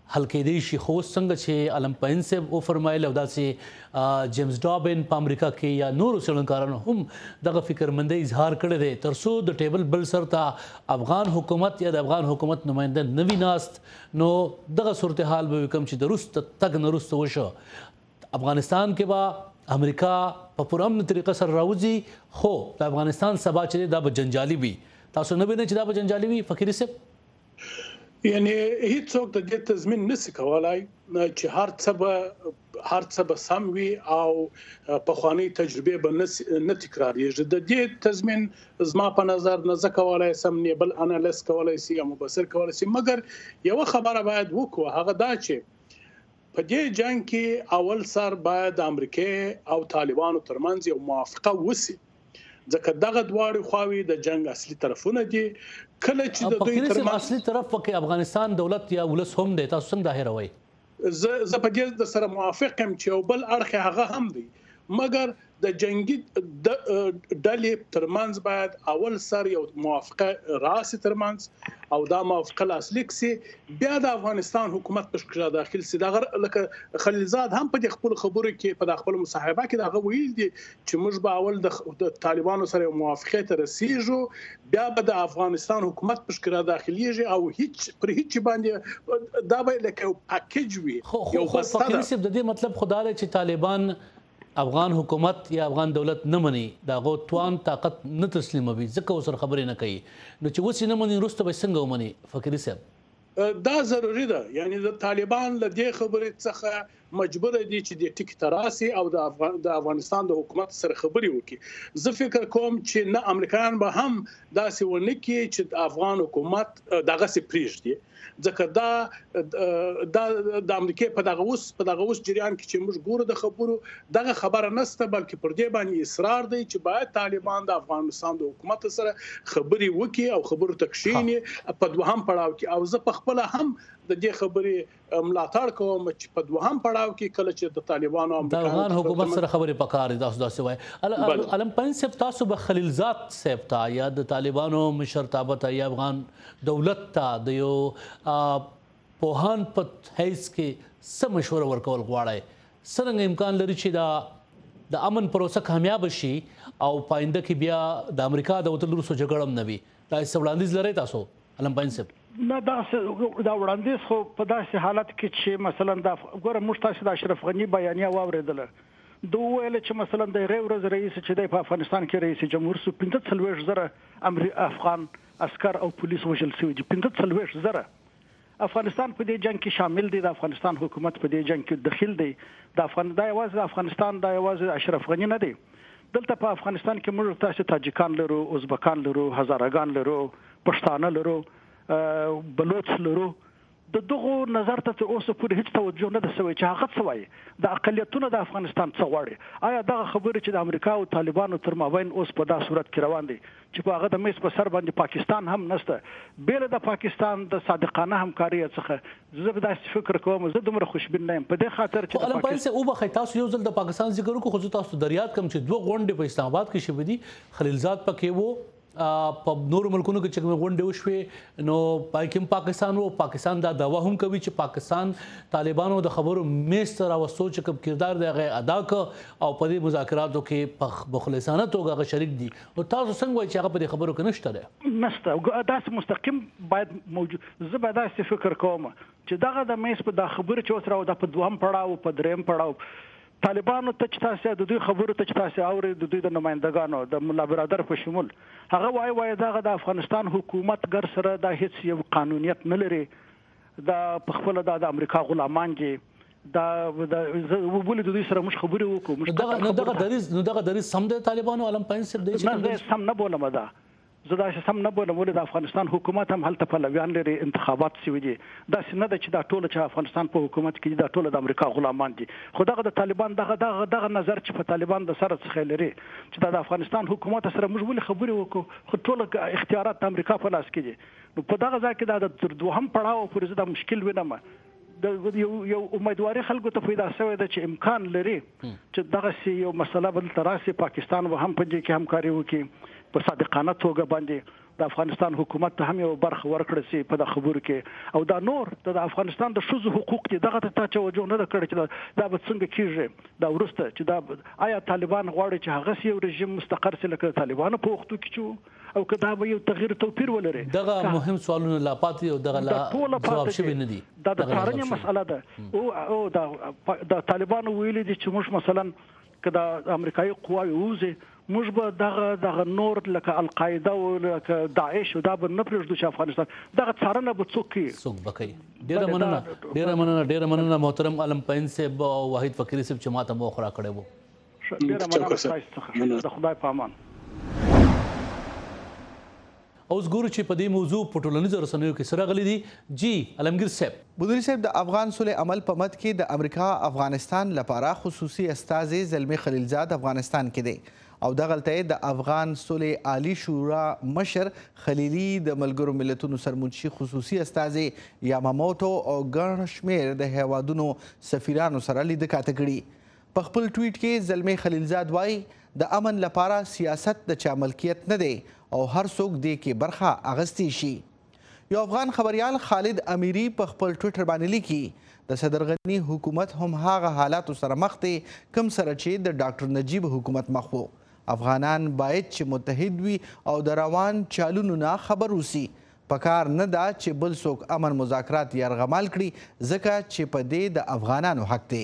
حل کېدی شي. خو څنګه چې علم پاین صاحب وفرمایل او داسې جیمز ډابن په امریکا کې یا نورو څېړونکارانو هم دغه فکرمندۍ اظهار کړی دی تر څو د ټیبل بل سر ته افغان حکومت یا د افغان حکومت نماینده نه وي ناست نو دغه صورتحال به وي کوم چې د روس تګ نه وروسته وشو. افغانستان کې به امریکا په پرامن طریقه سره راوځي خو د افغانستان سبا چې دا به جنجالي وي. تاسو نه وینئ چې دا به جنجالي وي فقیري صاحب؟ یعنی هیڅوک د دې تضمین نشي کولای چې هر څه به هر څه به سم وي او پخوانی تجربه به نه تکراریږي. د دې تضمین زما په نظر نه ځکولای سم نه بل انالیز کولای شي یا مبصر کولای شي. مګر یو خبره باید وکړو هغه دا چې په دې جنگ کې اول سر باید د امریکا او طالبانو ترمنځ یو موافقه وسی ځکه دغه دواړه خواوې د جنگ اصلي طرفونه دي. کله چې د دوی ترمنځ اصلي طرف کې افغانستان دولت یا ولس هم دی تاسو څنګه دا هیروي؟ زه په دې د سره موافق یم چې بل اړخ هغه هم دی مګر د جنگي ډلې ترمنځ باید اول سر یو موافقه راسي ترمنځ او دا موافقه لاسلیک سي بیا د افغانستان حکومت په شکل داخل سي. دا لکه خلیلزاد هم په خپل خبرو کې په خپل مصاحبه کې دا ویل دي چې موږ به اول د طالبانو سره موافقه ته رسیږو بیا به د افغانستان حکومت په شکل داخليږي او هیڅ پر هیڅ باندې دا به لکه یو پاکیج وي. یو بسته د دې مطلب خدای چې طالبان افغان حکومت یا افغان دولت نه مني دا غو توان طاقت نه تسلیموي ځکه اوس خبرې نه کوي نو چې وڅ نه مني وروسته به څنګه ومني فقیري صاحب؟ دا ضروري ده یعنی د طالبان له دې خبرې څخه مجبور دي چې د ټیک تراسي او د افغان د افغانستان د حکومت سره خبرې وکړي. زه فکر کوم چې نه امریکایان به هم داسې ونه کړي چې د افغان حکومت دغه سي پریږدي ځکه دا د امریکا په دغه اوس په دغه اوس جریان کې چې موږ ګورو د خبرو دغه خبره نسته بلکې پر دې باندې اصرار دی چې باید طالبان د افغانستان د حکومت سره خبرې وکړي او خبرو تکشینی په دوهم پړاو کې او زه په خپل هم د دې خبرې ملاتړ کوم چې په دوهم پړاو کې کله چې د طالبانو د افغان حکومت سره خبرې پکار دي تاسو داسې وایي. علم پاین صاحب تاسو به خلیلزاد صاحب ته یا د طالبانو مشرتابه ته یا افغان دولت ته د یو پوهان په حیث کې څه مشوره ورکول غواړئ؟ څرنګه امکان لري چې دا د امن پروسه کامیاب شي او پاینده کې بیا د امریکا د وتلو وروسته جګړه هم نه وي؟ دا څه وړاندیز لرئ تاسو علم پاین صاحب؟ نه دا دا وړاندیز خو په داسې حالت کې چې مثلا دا ګوره موږ تاسو د اشرف غنی بیانیه واورېدله دوی ویل چې مثلا د ری ورځ رئیس چې د افغانستان کې رئیس جمهور سو پنځه څلوېښت زره امر افغان عسكر او پولیس وژل شوي دي. پنځه څلوېښت زره افغانستان په دې جنگ کې شامل دي. د افغانستان حکومت په دې جنگ کې دخیل دی. د افغان د یوازې افغانستان د یوازې اشرف غنی نه دی. دلته په افغانستان کې موږ تاسو تاجکان لرو، ازبکان لرو، هزارهګان لرو، پښتانه لرو، بلوچ لرو. د دغه نظر ته اوس پورې هیڅ توجه نه ده شوی چې هغه څه وایي د اقلیتونو د افغانستان څه غواړي. آیا دغه خبره چې د امریکا او طالبانو تر مابین اوس په دا صورت کې روان دي چې په هغه د میز په سر باندې پاکستان هم نشته بیل د پاکستان د صادقانه همکاري څخه زه به داسې فکر کوم زه دومره خوشبین نه یم په دې خاطر چې علم پاین صاحب وبخښئ تاسو یو ځل د پاکستان ذکر وکړو خو تاسو دریاد کم چې دوه غونډې په اسلام آباد کې شوې دي خلیلزاد پکې وو په نورو ملکونو کې چې غونډې وشوې نو پاکستان پاکستان وو پاکستان دا دعوا هم کوي چې پاکستان طالبانو د خبرو میز ته راوستو چې کوم کردار دی هغه ادا کړ او په دې مذاکراتو کې په مخلصانه توګه هغه شریک دي. او تاسو څنګه وایي چې هغه په دې خبرو کې نشته دی؟ نشته داسې مستقیم باید موجود. زه به داسې فکر کوم چې دغه د میز په دا خبرو چې اوس راو دا په دوهم پړاو په دریم پړاو طالبانو ته چې تاسو د دوی خبرو ته چې تاسو اوري د دوی د نمائندګانو د مولا برادر په شمول هغه وایي وایي دغه د افغانستان حکومت ګر سره د هیڅ یو قانونیت نه لري د په خپل د امریکا غلامان دي دا د وبول د دوی سره مش خبرې وکړو. نو دغه دریز نو دغه دریز سم د طالبانو علم پاین صاحب دی چې سم نه بولم دا زه دا سم نه بولم ولې د افغانستان حکومت هم هلته پلویان لري انتخابات شوي دي داسې نه ده چې دا ټول چې افغانستان په حکومت کې دا ټول د امریکا غلامان دي. خو دغه د طالبان دغه دغه دغه نظر چې په طالبان د سره څخه لري چې د افغانستان حکومت سره موږ ولې خبرې وکړو خو ټول اختیارات د امریکا په لاس کې دي. نو په دغه ځای کې دا د دوهم پړاو پورې زه دا مشکل وینم. د یو یو امیدواري خلکو ته پیدا شوې ده چې امکان لري چې دغه یو مسله بل تراسي پاکستان و هم په دې کې همکاري وکړي په صادقانه توګه باندې د افغانستان حکومت ته هم یو برخه ورکړه سي په د خبرو کې او دا نور د افغانستان د شوزو حقوق دي دغه ته توجه نه کړی چې دا به څنګه کیږي دا ورسته چې دا آیا طالبان غواړي چې هغه یو رژیم مستقر سي لکه طالبانو په وختو کې چې او کدا به یو تغییر توپیر ولري دغه مهم سوالونه لا پاتې او دغه لا جواب شوی نه دي دا د څارنې مسله ده او او دا د طالبانو ویلي دي چې موږ مثلا کدا امریکایي قواوی ووزي موږ به دغه دغه نور لکه القاعده او لکه داعش او دا به نه پرېږدو چې افغانستان دغه څارنه به څوک کوي څوک به کوي ډېره مننه ډېره مننه ډېره مننه محترم علم پاین صاحب او واحد فقیري صاحب چې ماته مو خورا کړی وو ډېره مننه تاسو د خدای په امان. اوس ګورو چې په دې موضوع په ټولنیزو رسنیو کې سره غلي دي جی علمگیر صاحب بدوري صاحب د افغان صلح عمل په مد کې د امریکا افغانستان لپاره خصوصي استازي زلمی خلیلزاد افغانستان کې دی او دغلته د افغان صلح عالی شورا مشر خلیلی د ملګرو ملتونو سرمنشي خصوصي استازي یاماموتو او ګڼ شمېر د هیوادونو سفیرانو سره لیدنه کړې په خپل ټویټ کې زلمی خلیلزاد وایي د امن لپاره سیاست د چا ملکیت نه دی او هر څوک دې کې برخه اغستی شي. یو افغان خبريال خالد امیری په خپل ټویټر باندې لیکي د صدر غنی حکومت هم هغه حالات سره مخ دي کوم سره چې د ډاکټر نجیب حکومت مخ وو. افغانان باید چې متحد وي او د روان چالونو نه خبر وسی پکار نه دا چې بل څوک امن مذاکرات یرغمال کړي ځکه چې په دې د افغانانو حق دی.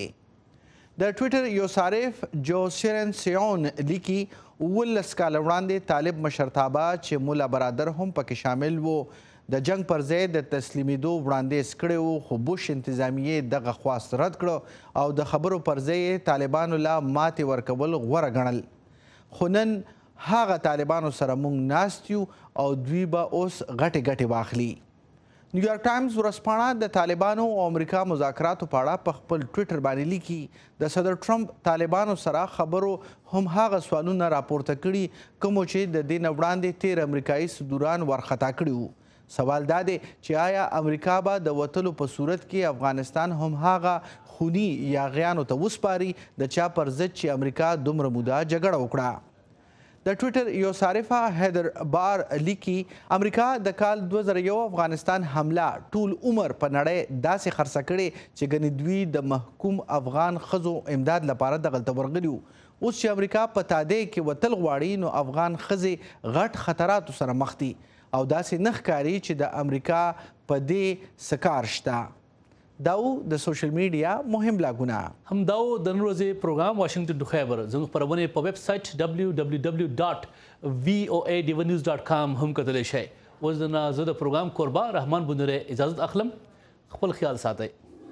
د ټویټر یو صارف جو سیرن سیون لیکي ولس کاله وړاندې طالب مشرتابه چې مولا برادر هم پکې شامل وو د جنگ پر ځای د تسلیمیدو وړاندیز کړی وو خو بوش انتظامیې دغه خواست رد کړو او د خبرو پر ځای طالبانو لا ماتې ورکول غوره ګڼل. خو نن هغه طالبانو سره موږ ناست یو او دوی به اوس غټې غټې واخلي. نیویارک ټایمز ورځپاڼه د طالبانو او امریکا مذاکراتو په اړه په خپل ټویټر باندې لیکي د صدر ټرمپ طالبانو سره خبرو هم هغه سوالونه راپورته کړي کوم چې د دې نه وړاندې تیر امریکایي صدوران ورخطا کړي وو. سوال دا دی چې آیا امریکا به د وتلو په صورت کې افغانستان هم هغه خوني یاغیانو ته وسپاري د چا پر ضد چې امریکا دومره موده جګړه وکړه. د ټویټر یو صارفه هیدر بار لیکي امریکا د کال دوه زره یو افغانستان حمله ټول عمر په نړۍ داسې خرڅه کړې چې ګنې دوی د محکوم افغان ښځو امداد لپاره دغلته ورغلي وو. اوس چې امریکا په تادې کې وتل غواړي نو افغان ښځې غټ خطراتو سره مخ دي او داسې نه ښکاري چې د امریکا په دې څه کار شته. داو د سوشل میډیا مهم لاګونه هم داو د نن ورځې پروګرام واشنگټن ټو خیبر زموږ خپرونه په ویب سټ دبلیو دبلیو دبلیو ډاټ وی او ای ډیو نیوز ډاټ کام هم کتلی شئ. اوس د زه د پروګرام کوربه رحمان بندره اجازه اخلم. خپل خیال ساتئ.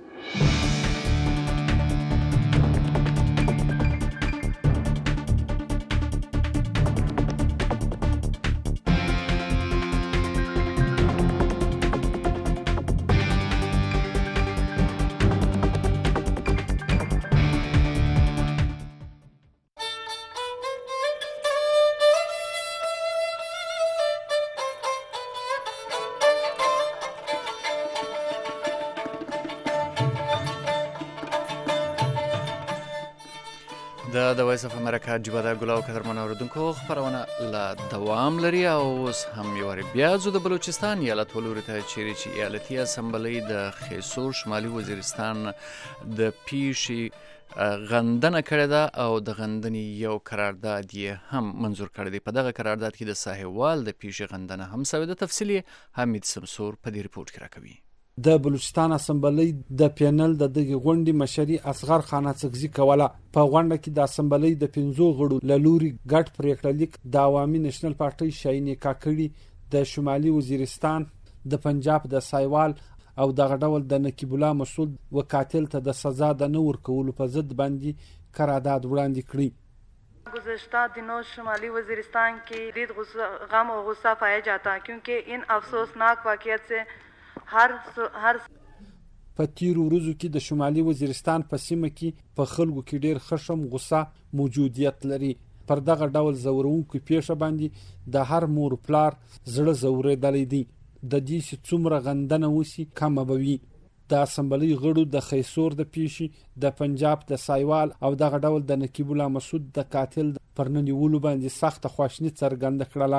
د وایس اف امریکا جوبه ګلاو قدرمن اوریدونکو خبرونه لا دوام لري او اوس هم یو بیا زو د بلوچستان ایالت ولوري ته چیرې چې ایالتي اسمبلی د خیسور شمالي وزیرستان د پیشي غندنه کړې ده او د غندنې یو قرارداد یې هم منظور کړی دی. په دغه قرارداد کې د ساحوال د پیشي غندنه هم شوې ده. تفصیلي حمید سمسور په دې ریپورت کې راکوي. د بلوچستان اسمبلی د پینل د دغه غونډې مشري اصغر خان اڅکزي کوله. په غونډه کې د اسمبلی د پنځو غړو لوري ګډ پریکړه لیک د عوامي نېشنل پارټي شاینې کاکړي د شمالي وزیرستان د پنجاب د سایوال او دغه ډول د نقیب الله مسعود وکاتل ته د سزا د نه ورکولو په ضد باندې قرارداد وړاندې کړی. गुज़श्ता दिनों शुमाली वज़ीरिस्तान की शदीद गम और गुस्सा पाया जाता क्योंकि इन अफसोसनाक वाक़ियत से هر هر په تیرو ورځو کې د شمالي وزیرستان په سیمه کې په خلکو کې ډیر خشم غوسه موجودیت لري. پر دغه ډول زورونکو پیښه باندې د هر مور پلار زړه زورېدلی دی. د دې چې څومره غندنه وسی کمه به وي. د اسمبلی غړو د خیسور د پیشي د پنجاب د سایوال او دغه ډول د نقیب الله مسعود د قاتل پر نیولو باندې سخت خواشنی څرګنده کړله.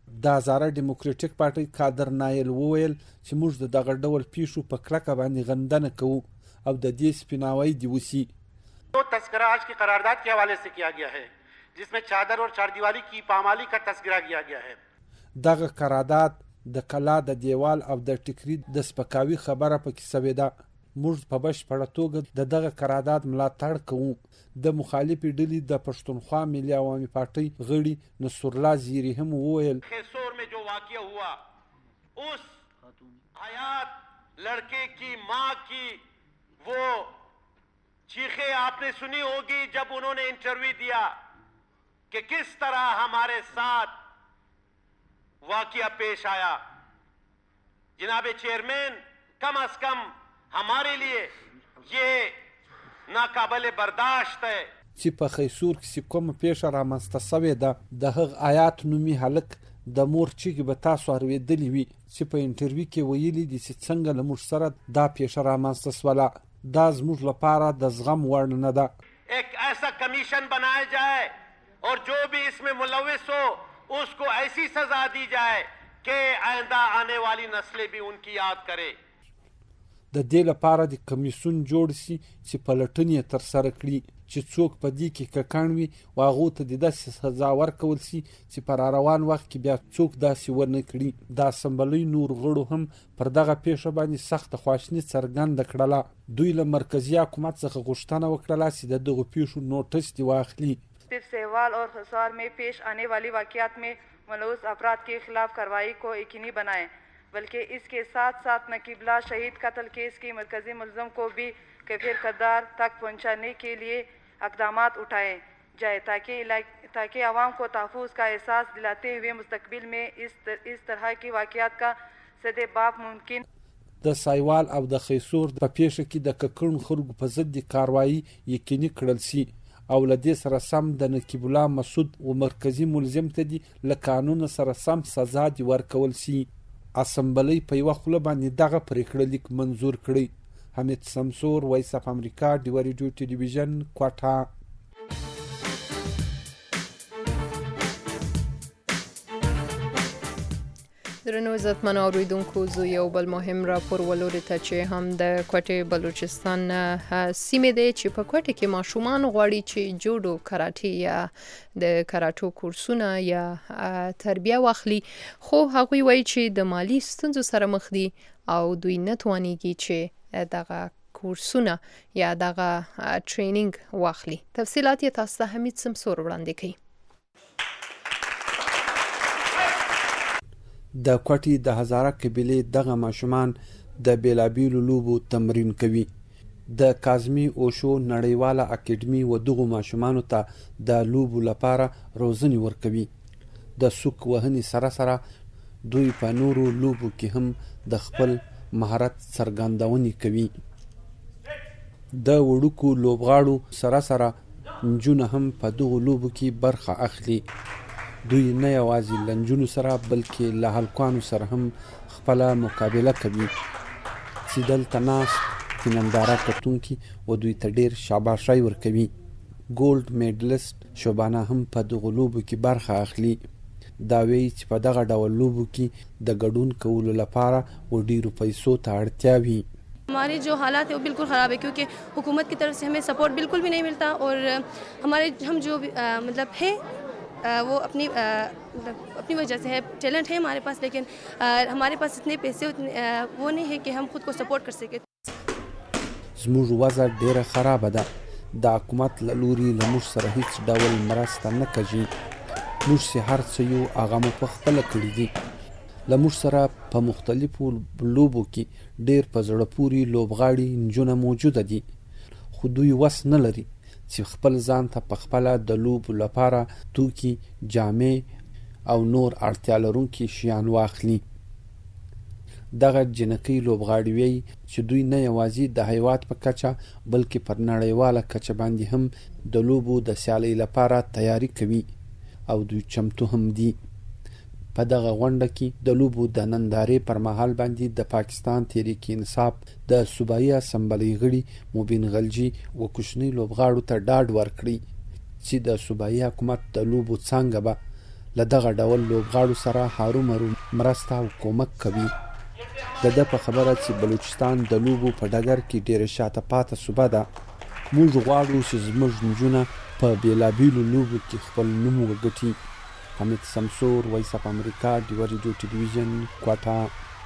د هزاره ډیموکراټیک پارټۍ کادر نایل وویل چې موږ د دغه ډول پیښو په کلکه باندې غندنه کوو او د دې سپیناوی دې وشي. तो तस्करा आज की करारदाद के हवाले से किया गया है जिसमें चादर और चारदीवारी की पामाली का तस्करा किया गया है. دغه قرارداد د کلا د دیوال او د ټیکري د سپکاوي خبره پکې سوې ده. موږ په بشپړه توګه د دغه قرارداد ملاتړ کوو. د مخالفې ډلې د پښتونخوا ملي عوامي پارټۍ غړي نصرالله زیری هم وویل خیسور में जो वाकया हुआ उस हयात लड़के की माँ की वो चीखें आपने सुनी होगी जब उन्होंने इंटरव्यू दिया कि किस तरह हमारे साथ वाकया पेश आया. जनाब चेयरमैन, कम अज कम हमारे लिए ये नाकाबिल बर्दाश्त है چې په خیسور کې کومه پیښه رامنځته سوې ده د هغه آیات نومي هلک د مور چیغې به تاسو اورېدلې وي چې په انټرویو کې ویلي دي چې څنګه له موږ سره دا پیښه رامنځته سوله. دا زموږ لپاره د زغم وړ نه ده. एक ऐसा कमीशन बनाया जाए और जो भी इसमें मुलविस हो उसको ऐसी सजा दी जाए कि आइंदा आने वाली नस्लें भी उनकी याद करे. د دې لپاره د کمیسون جوړ شي چې پلټنې ترسره کړي چې څوک په دې کې ککړ وي او هغو ته د داسې سزا ورکول شي چې په راروان وخت کې بیا څوک داسې ونه کړي. د اسمبلۍ نور غړو هم پر دغه پیښه باندې سخته خواشیني څرګنده کړله. دوی له مرکزي حکومت څخه غوښتنه وکړله چې د دغو پیښو نوټس دې واخلي. صرف सहवाल और खसार में पेश आने वाली वाक़यात में मलूस अफराद के खिलाफ कार्रवाई को यकीनी बनाएं, बल्कि इसके साथ साथ नकीबला शहीद कत्ल केस की मरकजी मुलज़म को भी कैफियत करदार तक पहुँचाने के लिए इक़दाम उठाए जाए ताकि ताकि आवाम को तहफ़्फ़ुज़ का एहसास दिलाते हुए मुस्तक़बिल में इस तर, इस तरह की वाक़यात का सदेबाप मुमकिन. د سایوال او د خیسور په پیښه کې د ککړو خلکو په ضد کاروایی یقیني کړل شي او له دې سره سم د نقیب الله مسعود او مرکزی ملزم ته دي له قانون سره سم سزا دي ورکول شي. اسمبلی په یوه خوله باندې دغه پریکړه لیک منظور کړی. حمید سمسور، وایس اف امریکا، ډیوا ریډیو ټلویزیون، کوټه. درنو عزتمنو اوریدونکو، زه یو بل مهم راپور ولوري ته چې هم د کوټې بلوچستان سیمې دی چې په کوټې کې ماشومان غواړي چې جوډو، کراټي یا د کراټو کورسونه یا تربیه واخلي، خو هغوی وایي چې د مالی ستونزو سره مخ دي او دوی نه توانېږي چې دغه کورسونه یا دغه ټریننګ واخلي. تفصیلات یې تاسو ته حمید سمسور وړاندې کوي. د کوټې د هزاره قبیلې دغه ماشومان د بیلابیلو لوبو تمرین کوي. د کاظمي اوشو نړیواله اکیډمي و دغو ماشومانو ته د لوبو لپاره روزنې ورکوي. د سوک وهنې سره سره دوی په نورو لوبو کې هم د خپل مهارت څرګندونې کوي. د وړوکو لوبغاړو سره سره نجونه هم په دغو لوبو کې برخه اخلي. دوی نه یوازې لنجونو سره بلکې له هلکانو سره هم خپله مقابله کوي چې دلته ناست ننداره کتونکي و دوی ته ډېر شاباشي ورکوي. ګولډ میډلسټ شوبانا هم په دغو لوبو کې برخه اخلي. دا وایي چې په دغه ډول لوبو کې د ګډون کولو لپاره و ډېرو پیسو ته اړتیا وي. हमारे जो हालात है वो बिल्कुल ख़राब है क्योंकि हुकूमत की तरफ से हमें सपोर्ट बिल्कुल भी नहीं मिलता और हमारे हम जो भी आ, मतलब है आ, वो अपनी आ, अपनी वजह से है. टैलेंट है हमारे पास लेकिन आ, हमारे पास इतने पैसे उतने आ, वो नहीं है कि हम खुद को सपोर्ट कर सकें. زموږ وضع ډېره خرابه ده. د حکومت له لوري له موږ سره هیڅ ډول مرسته نه کوي. موږ چې هر څه یو هغه مو په خپله کړي دي. له موږ سره په مختلفو لوبو کې ډېر په زړه پورې لوبغاړي نجونه موجوده دي، خو دوی وس نه لري چې خپل ځان ته په خپله د لوبو لپاره توکي، جامې او نور اړتیا لرونکي شیان واخلي. دغه جنکۍ لوبغاړي وایي چې دوی نه یوازې د هیواد په کچه بلکې پر نړیواله کچه باندې هم د لوبو د سیالۍ لپاره تیاری کوي او دوی چمتو هم دي. په دغه غونډه کې د لوبو د نندارې پر مهال باندې د پاکستان تحریک انصاف د صوبایي اسمبلۍ غړي مبین غلجي و کوچنۍ لوبغاړو ته ډاډ ورکړي چې د صوبایي حکومت د لوبو څانګه به له دغه ډول لوبغاړو سره هارومرو مرسته او کومک کوي. د ده په خبره چې بلوچستان د لوبو په ډګر کې ډېره شاته پاته صوبه ده، موږ غواړو چې زموږ نجونه په بېلابېلو لوبو کې خپل نوم وګټي. حمید سمسور، وایس اف امریکا، ډیوه ریډیو ټلویزیون، کوټه.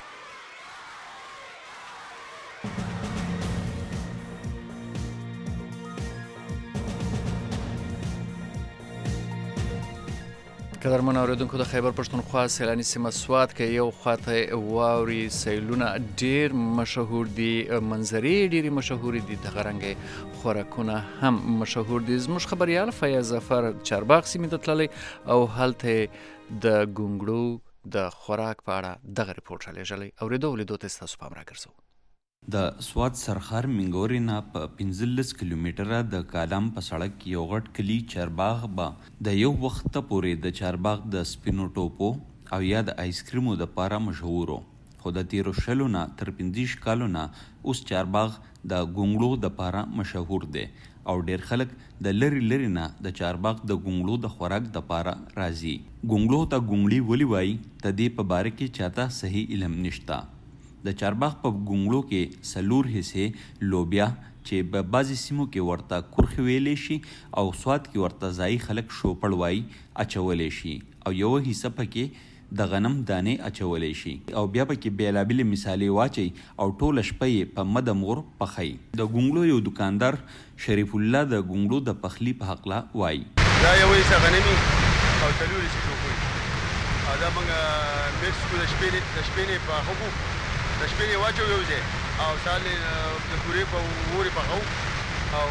قدرمن اوریدونکو، د خیبر پښتونخوا سیلاني سیمه سوات کې یو خواته واوري سیلونه ډیر مشهور دي، منظرې ډیرې مشهور دي، دغه رنګه خوراکونه هم مشهور دي. زموږ خبريال فیاض ظفر چارباغ سیمې ته تللی او هلته د ګونګړو د خوراک په اړه دغه ریپورټ رالیږلی. اورېدو ولیدو ته ستاسو پام راګرځوو. د سوات سرخار منګورې نه په پنځلس کیلومتره د کالام په سړک یو غټ کلی چارباغ به د یو وخت پورې د چارباغ د سپینو ټوپو او یا د آیسکریمو د پاره مشهورو، خو د تیرو شلو نه تر پنځه کالو نه اوس چارباغ د ګونګړو د پاره مشهور دی او ډیر خلک د لری لری نه د چارباغ د ګونګړو د خوراک د پاره راځي. ګونګړو ته ګونګړي ولې وایي د دې په باره کې چاته صحیح علم نشته. د چارباغ په ګونګړو کې سلور حصے لوبیا چې په بعضې سیمو کې ورته کرخې ویلی شي او سوات کې ورته ځایي خلک شوپړ وایي اچولی شي او یوه حصه پکې د غنم دانې اچولی شي او بیا پکې بېلابېلې مسالې واچوي او ټوله شپه یې په مده مور پخوي. د ګونګړو یو دکاندار شریف الله د ګونګړو د پخلي په هکله وایي. دا یوه حصه غنمي او څلور حصې ټوپوي او دا موږ میکس کړو د شپې د شپې نه پاخه کړو، د شپې یې واچو یو ځای او سهار د پورې په اورې پخو او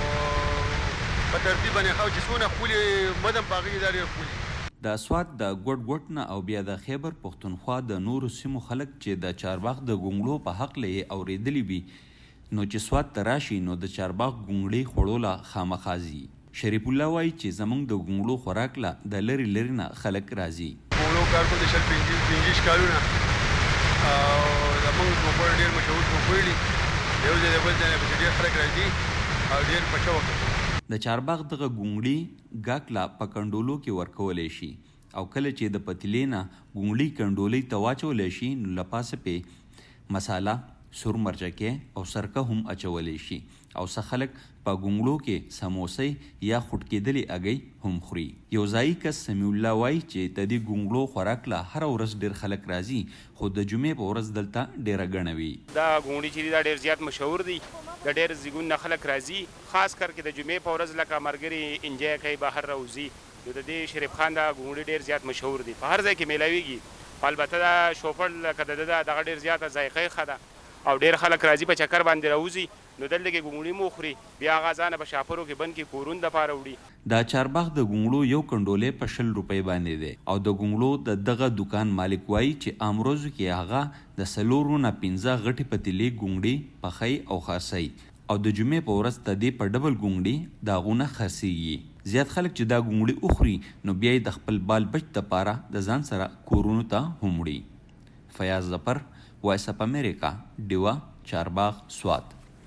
په ترتیب باندې خو چې څونه خولې مدم په هغې دا ډېر خولې. د سوات د ګوټ ګوټ نه او بیا د خیبر پښتونخوا د نورو سیمو خلک چې د چارباغ د ګونګړو په هکله یې اورېدلي وي نو چې سوات ته راشي نو د چارباغ ګونګړې خوړو له خامخا ځي. شریف الله وایي چې زموږ د ګونګړو خوراک له د لرې لرې نه خلک راځي. ګونګړو کار کوم د شل پنځه کالونه او زموږ ټوپړ ډېر مشهور ټوپړ دي، یو ځای د بل ځای نه پسې ډېر خلک راځي او ډېر په شوق. د چارباغ دغه ګونګړي ګاک لا په کنډولو کې ورکولی شي او کله چې د پتیلې نه ګونګړي کنډولۍ ته واچولی شي نو له پاسه پې مساله، سور مرچکې او سرکه هم اچولی شي او څه خلک په ګونګړو کې سموسې یا خوټ کېدلې هګۍ هم خوري. یو ځایي کس سمیع الله وایي چې د دې ګونګړو خوراک له هره ورځ ډېر خلک راځي خو د جمعې په ورځ دلته ډېره ګڼه وي. دا ګونګړي چې دي دا ډېر زیات مشهور دي، د ډېر زیګون نه خلک راځي، خاص کر کې د جمعې په ورځ لکه ملګري انجوی کوي بهر راوځي نو د دې شریف خان دا ګونګړي ډېر زیات مشهور دي، په هر ځای کې میلاویږي. البته دا شوپړ لکه د ده دغه ډېر زیاته ذایقه ښه ده او ډېر خلک راځي په چکر باندې راوځي نو دلته کې ګونګړي مو خوري، بیا هغه ځانه په شاپرو کې بند کې کورون دپاره وړي. دا چارباغ د ګونګړو یو کنډولې په شل روپۍ باندې دی او د ګونګړو د دغه دکان مالک وایي چې امروزو کې هغه د څلورو نه پنځه غټې پتیلې ګونګړي پخی او خرڅوي او د جمعې په ورځ د دې په ډبل ګونګړي د هغونه خرڅېږي. زیات خلک چې دا ګونګړي وخوري نو بیا یې د خپل بال بچ دپاره د ځان سره کورونو ته هم وړي. فیاض ظفر، وایس اف امریکا، ډیوه، چارباغ، سوات.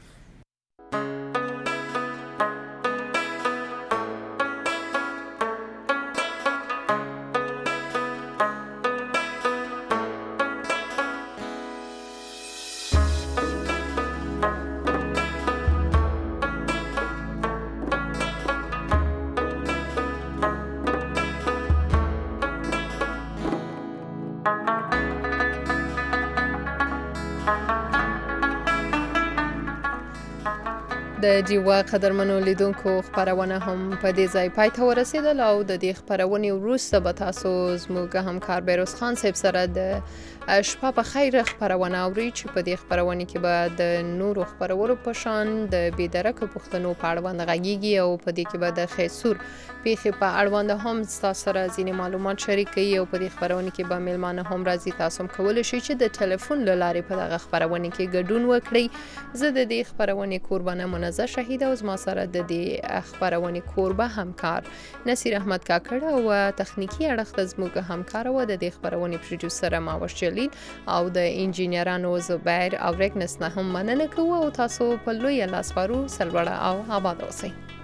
د ډیوه قدرمنو لیدونکو خپرونه هم په دې ځای پای ته ورسېدل او د دې خپرونې وروسته به تاسو زموږ همکار بیروز خان صاحب سره د شپه په خیر خپرونه اورئ چې په دې خپرونه کې به د نورو خپرولو په شان د بې درکه پوښتنو په اړوند غږیږي او په دې کې به د خیسور پیښې په اړوند هم ستاسو سره ځینې معلومات شریکوي او په دې خپرونه کې به میلمانه هم راځي. تاسو هم کولی شئ چې د ټلیفون له لارې په دغه خپرونه کې ګډون وکړئ. زه د دې خپرونې کوربانه منزه شهید او زما سره د دې خپرونې کوربه همکار نصیر احمد کاکړ او تخنیکی اړخ د زموږ همکار او د دې خپرونې پروډوسر ماوش جلیل او د انجینرانو زبیر او رګنس نه هم مننه کوو او تاسو په لوی لاس سپارو. سلوړه او آباد اوسئ.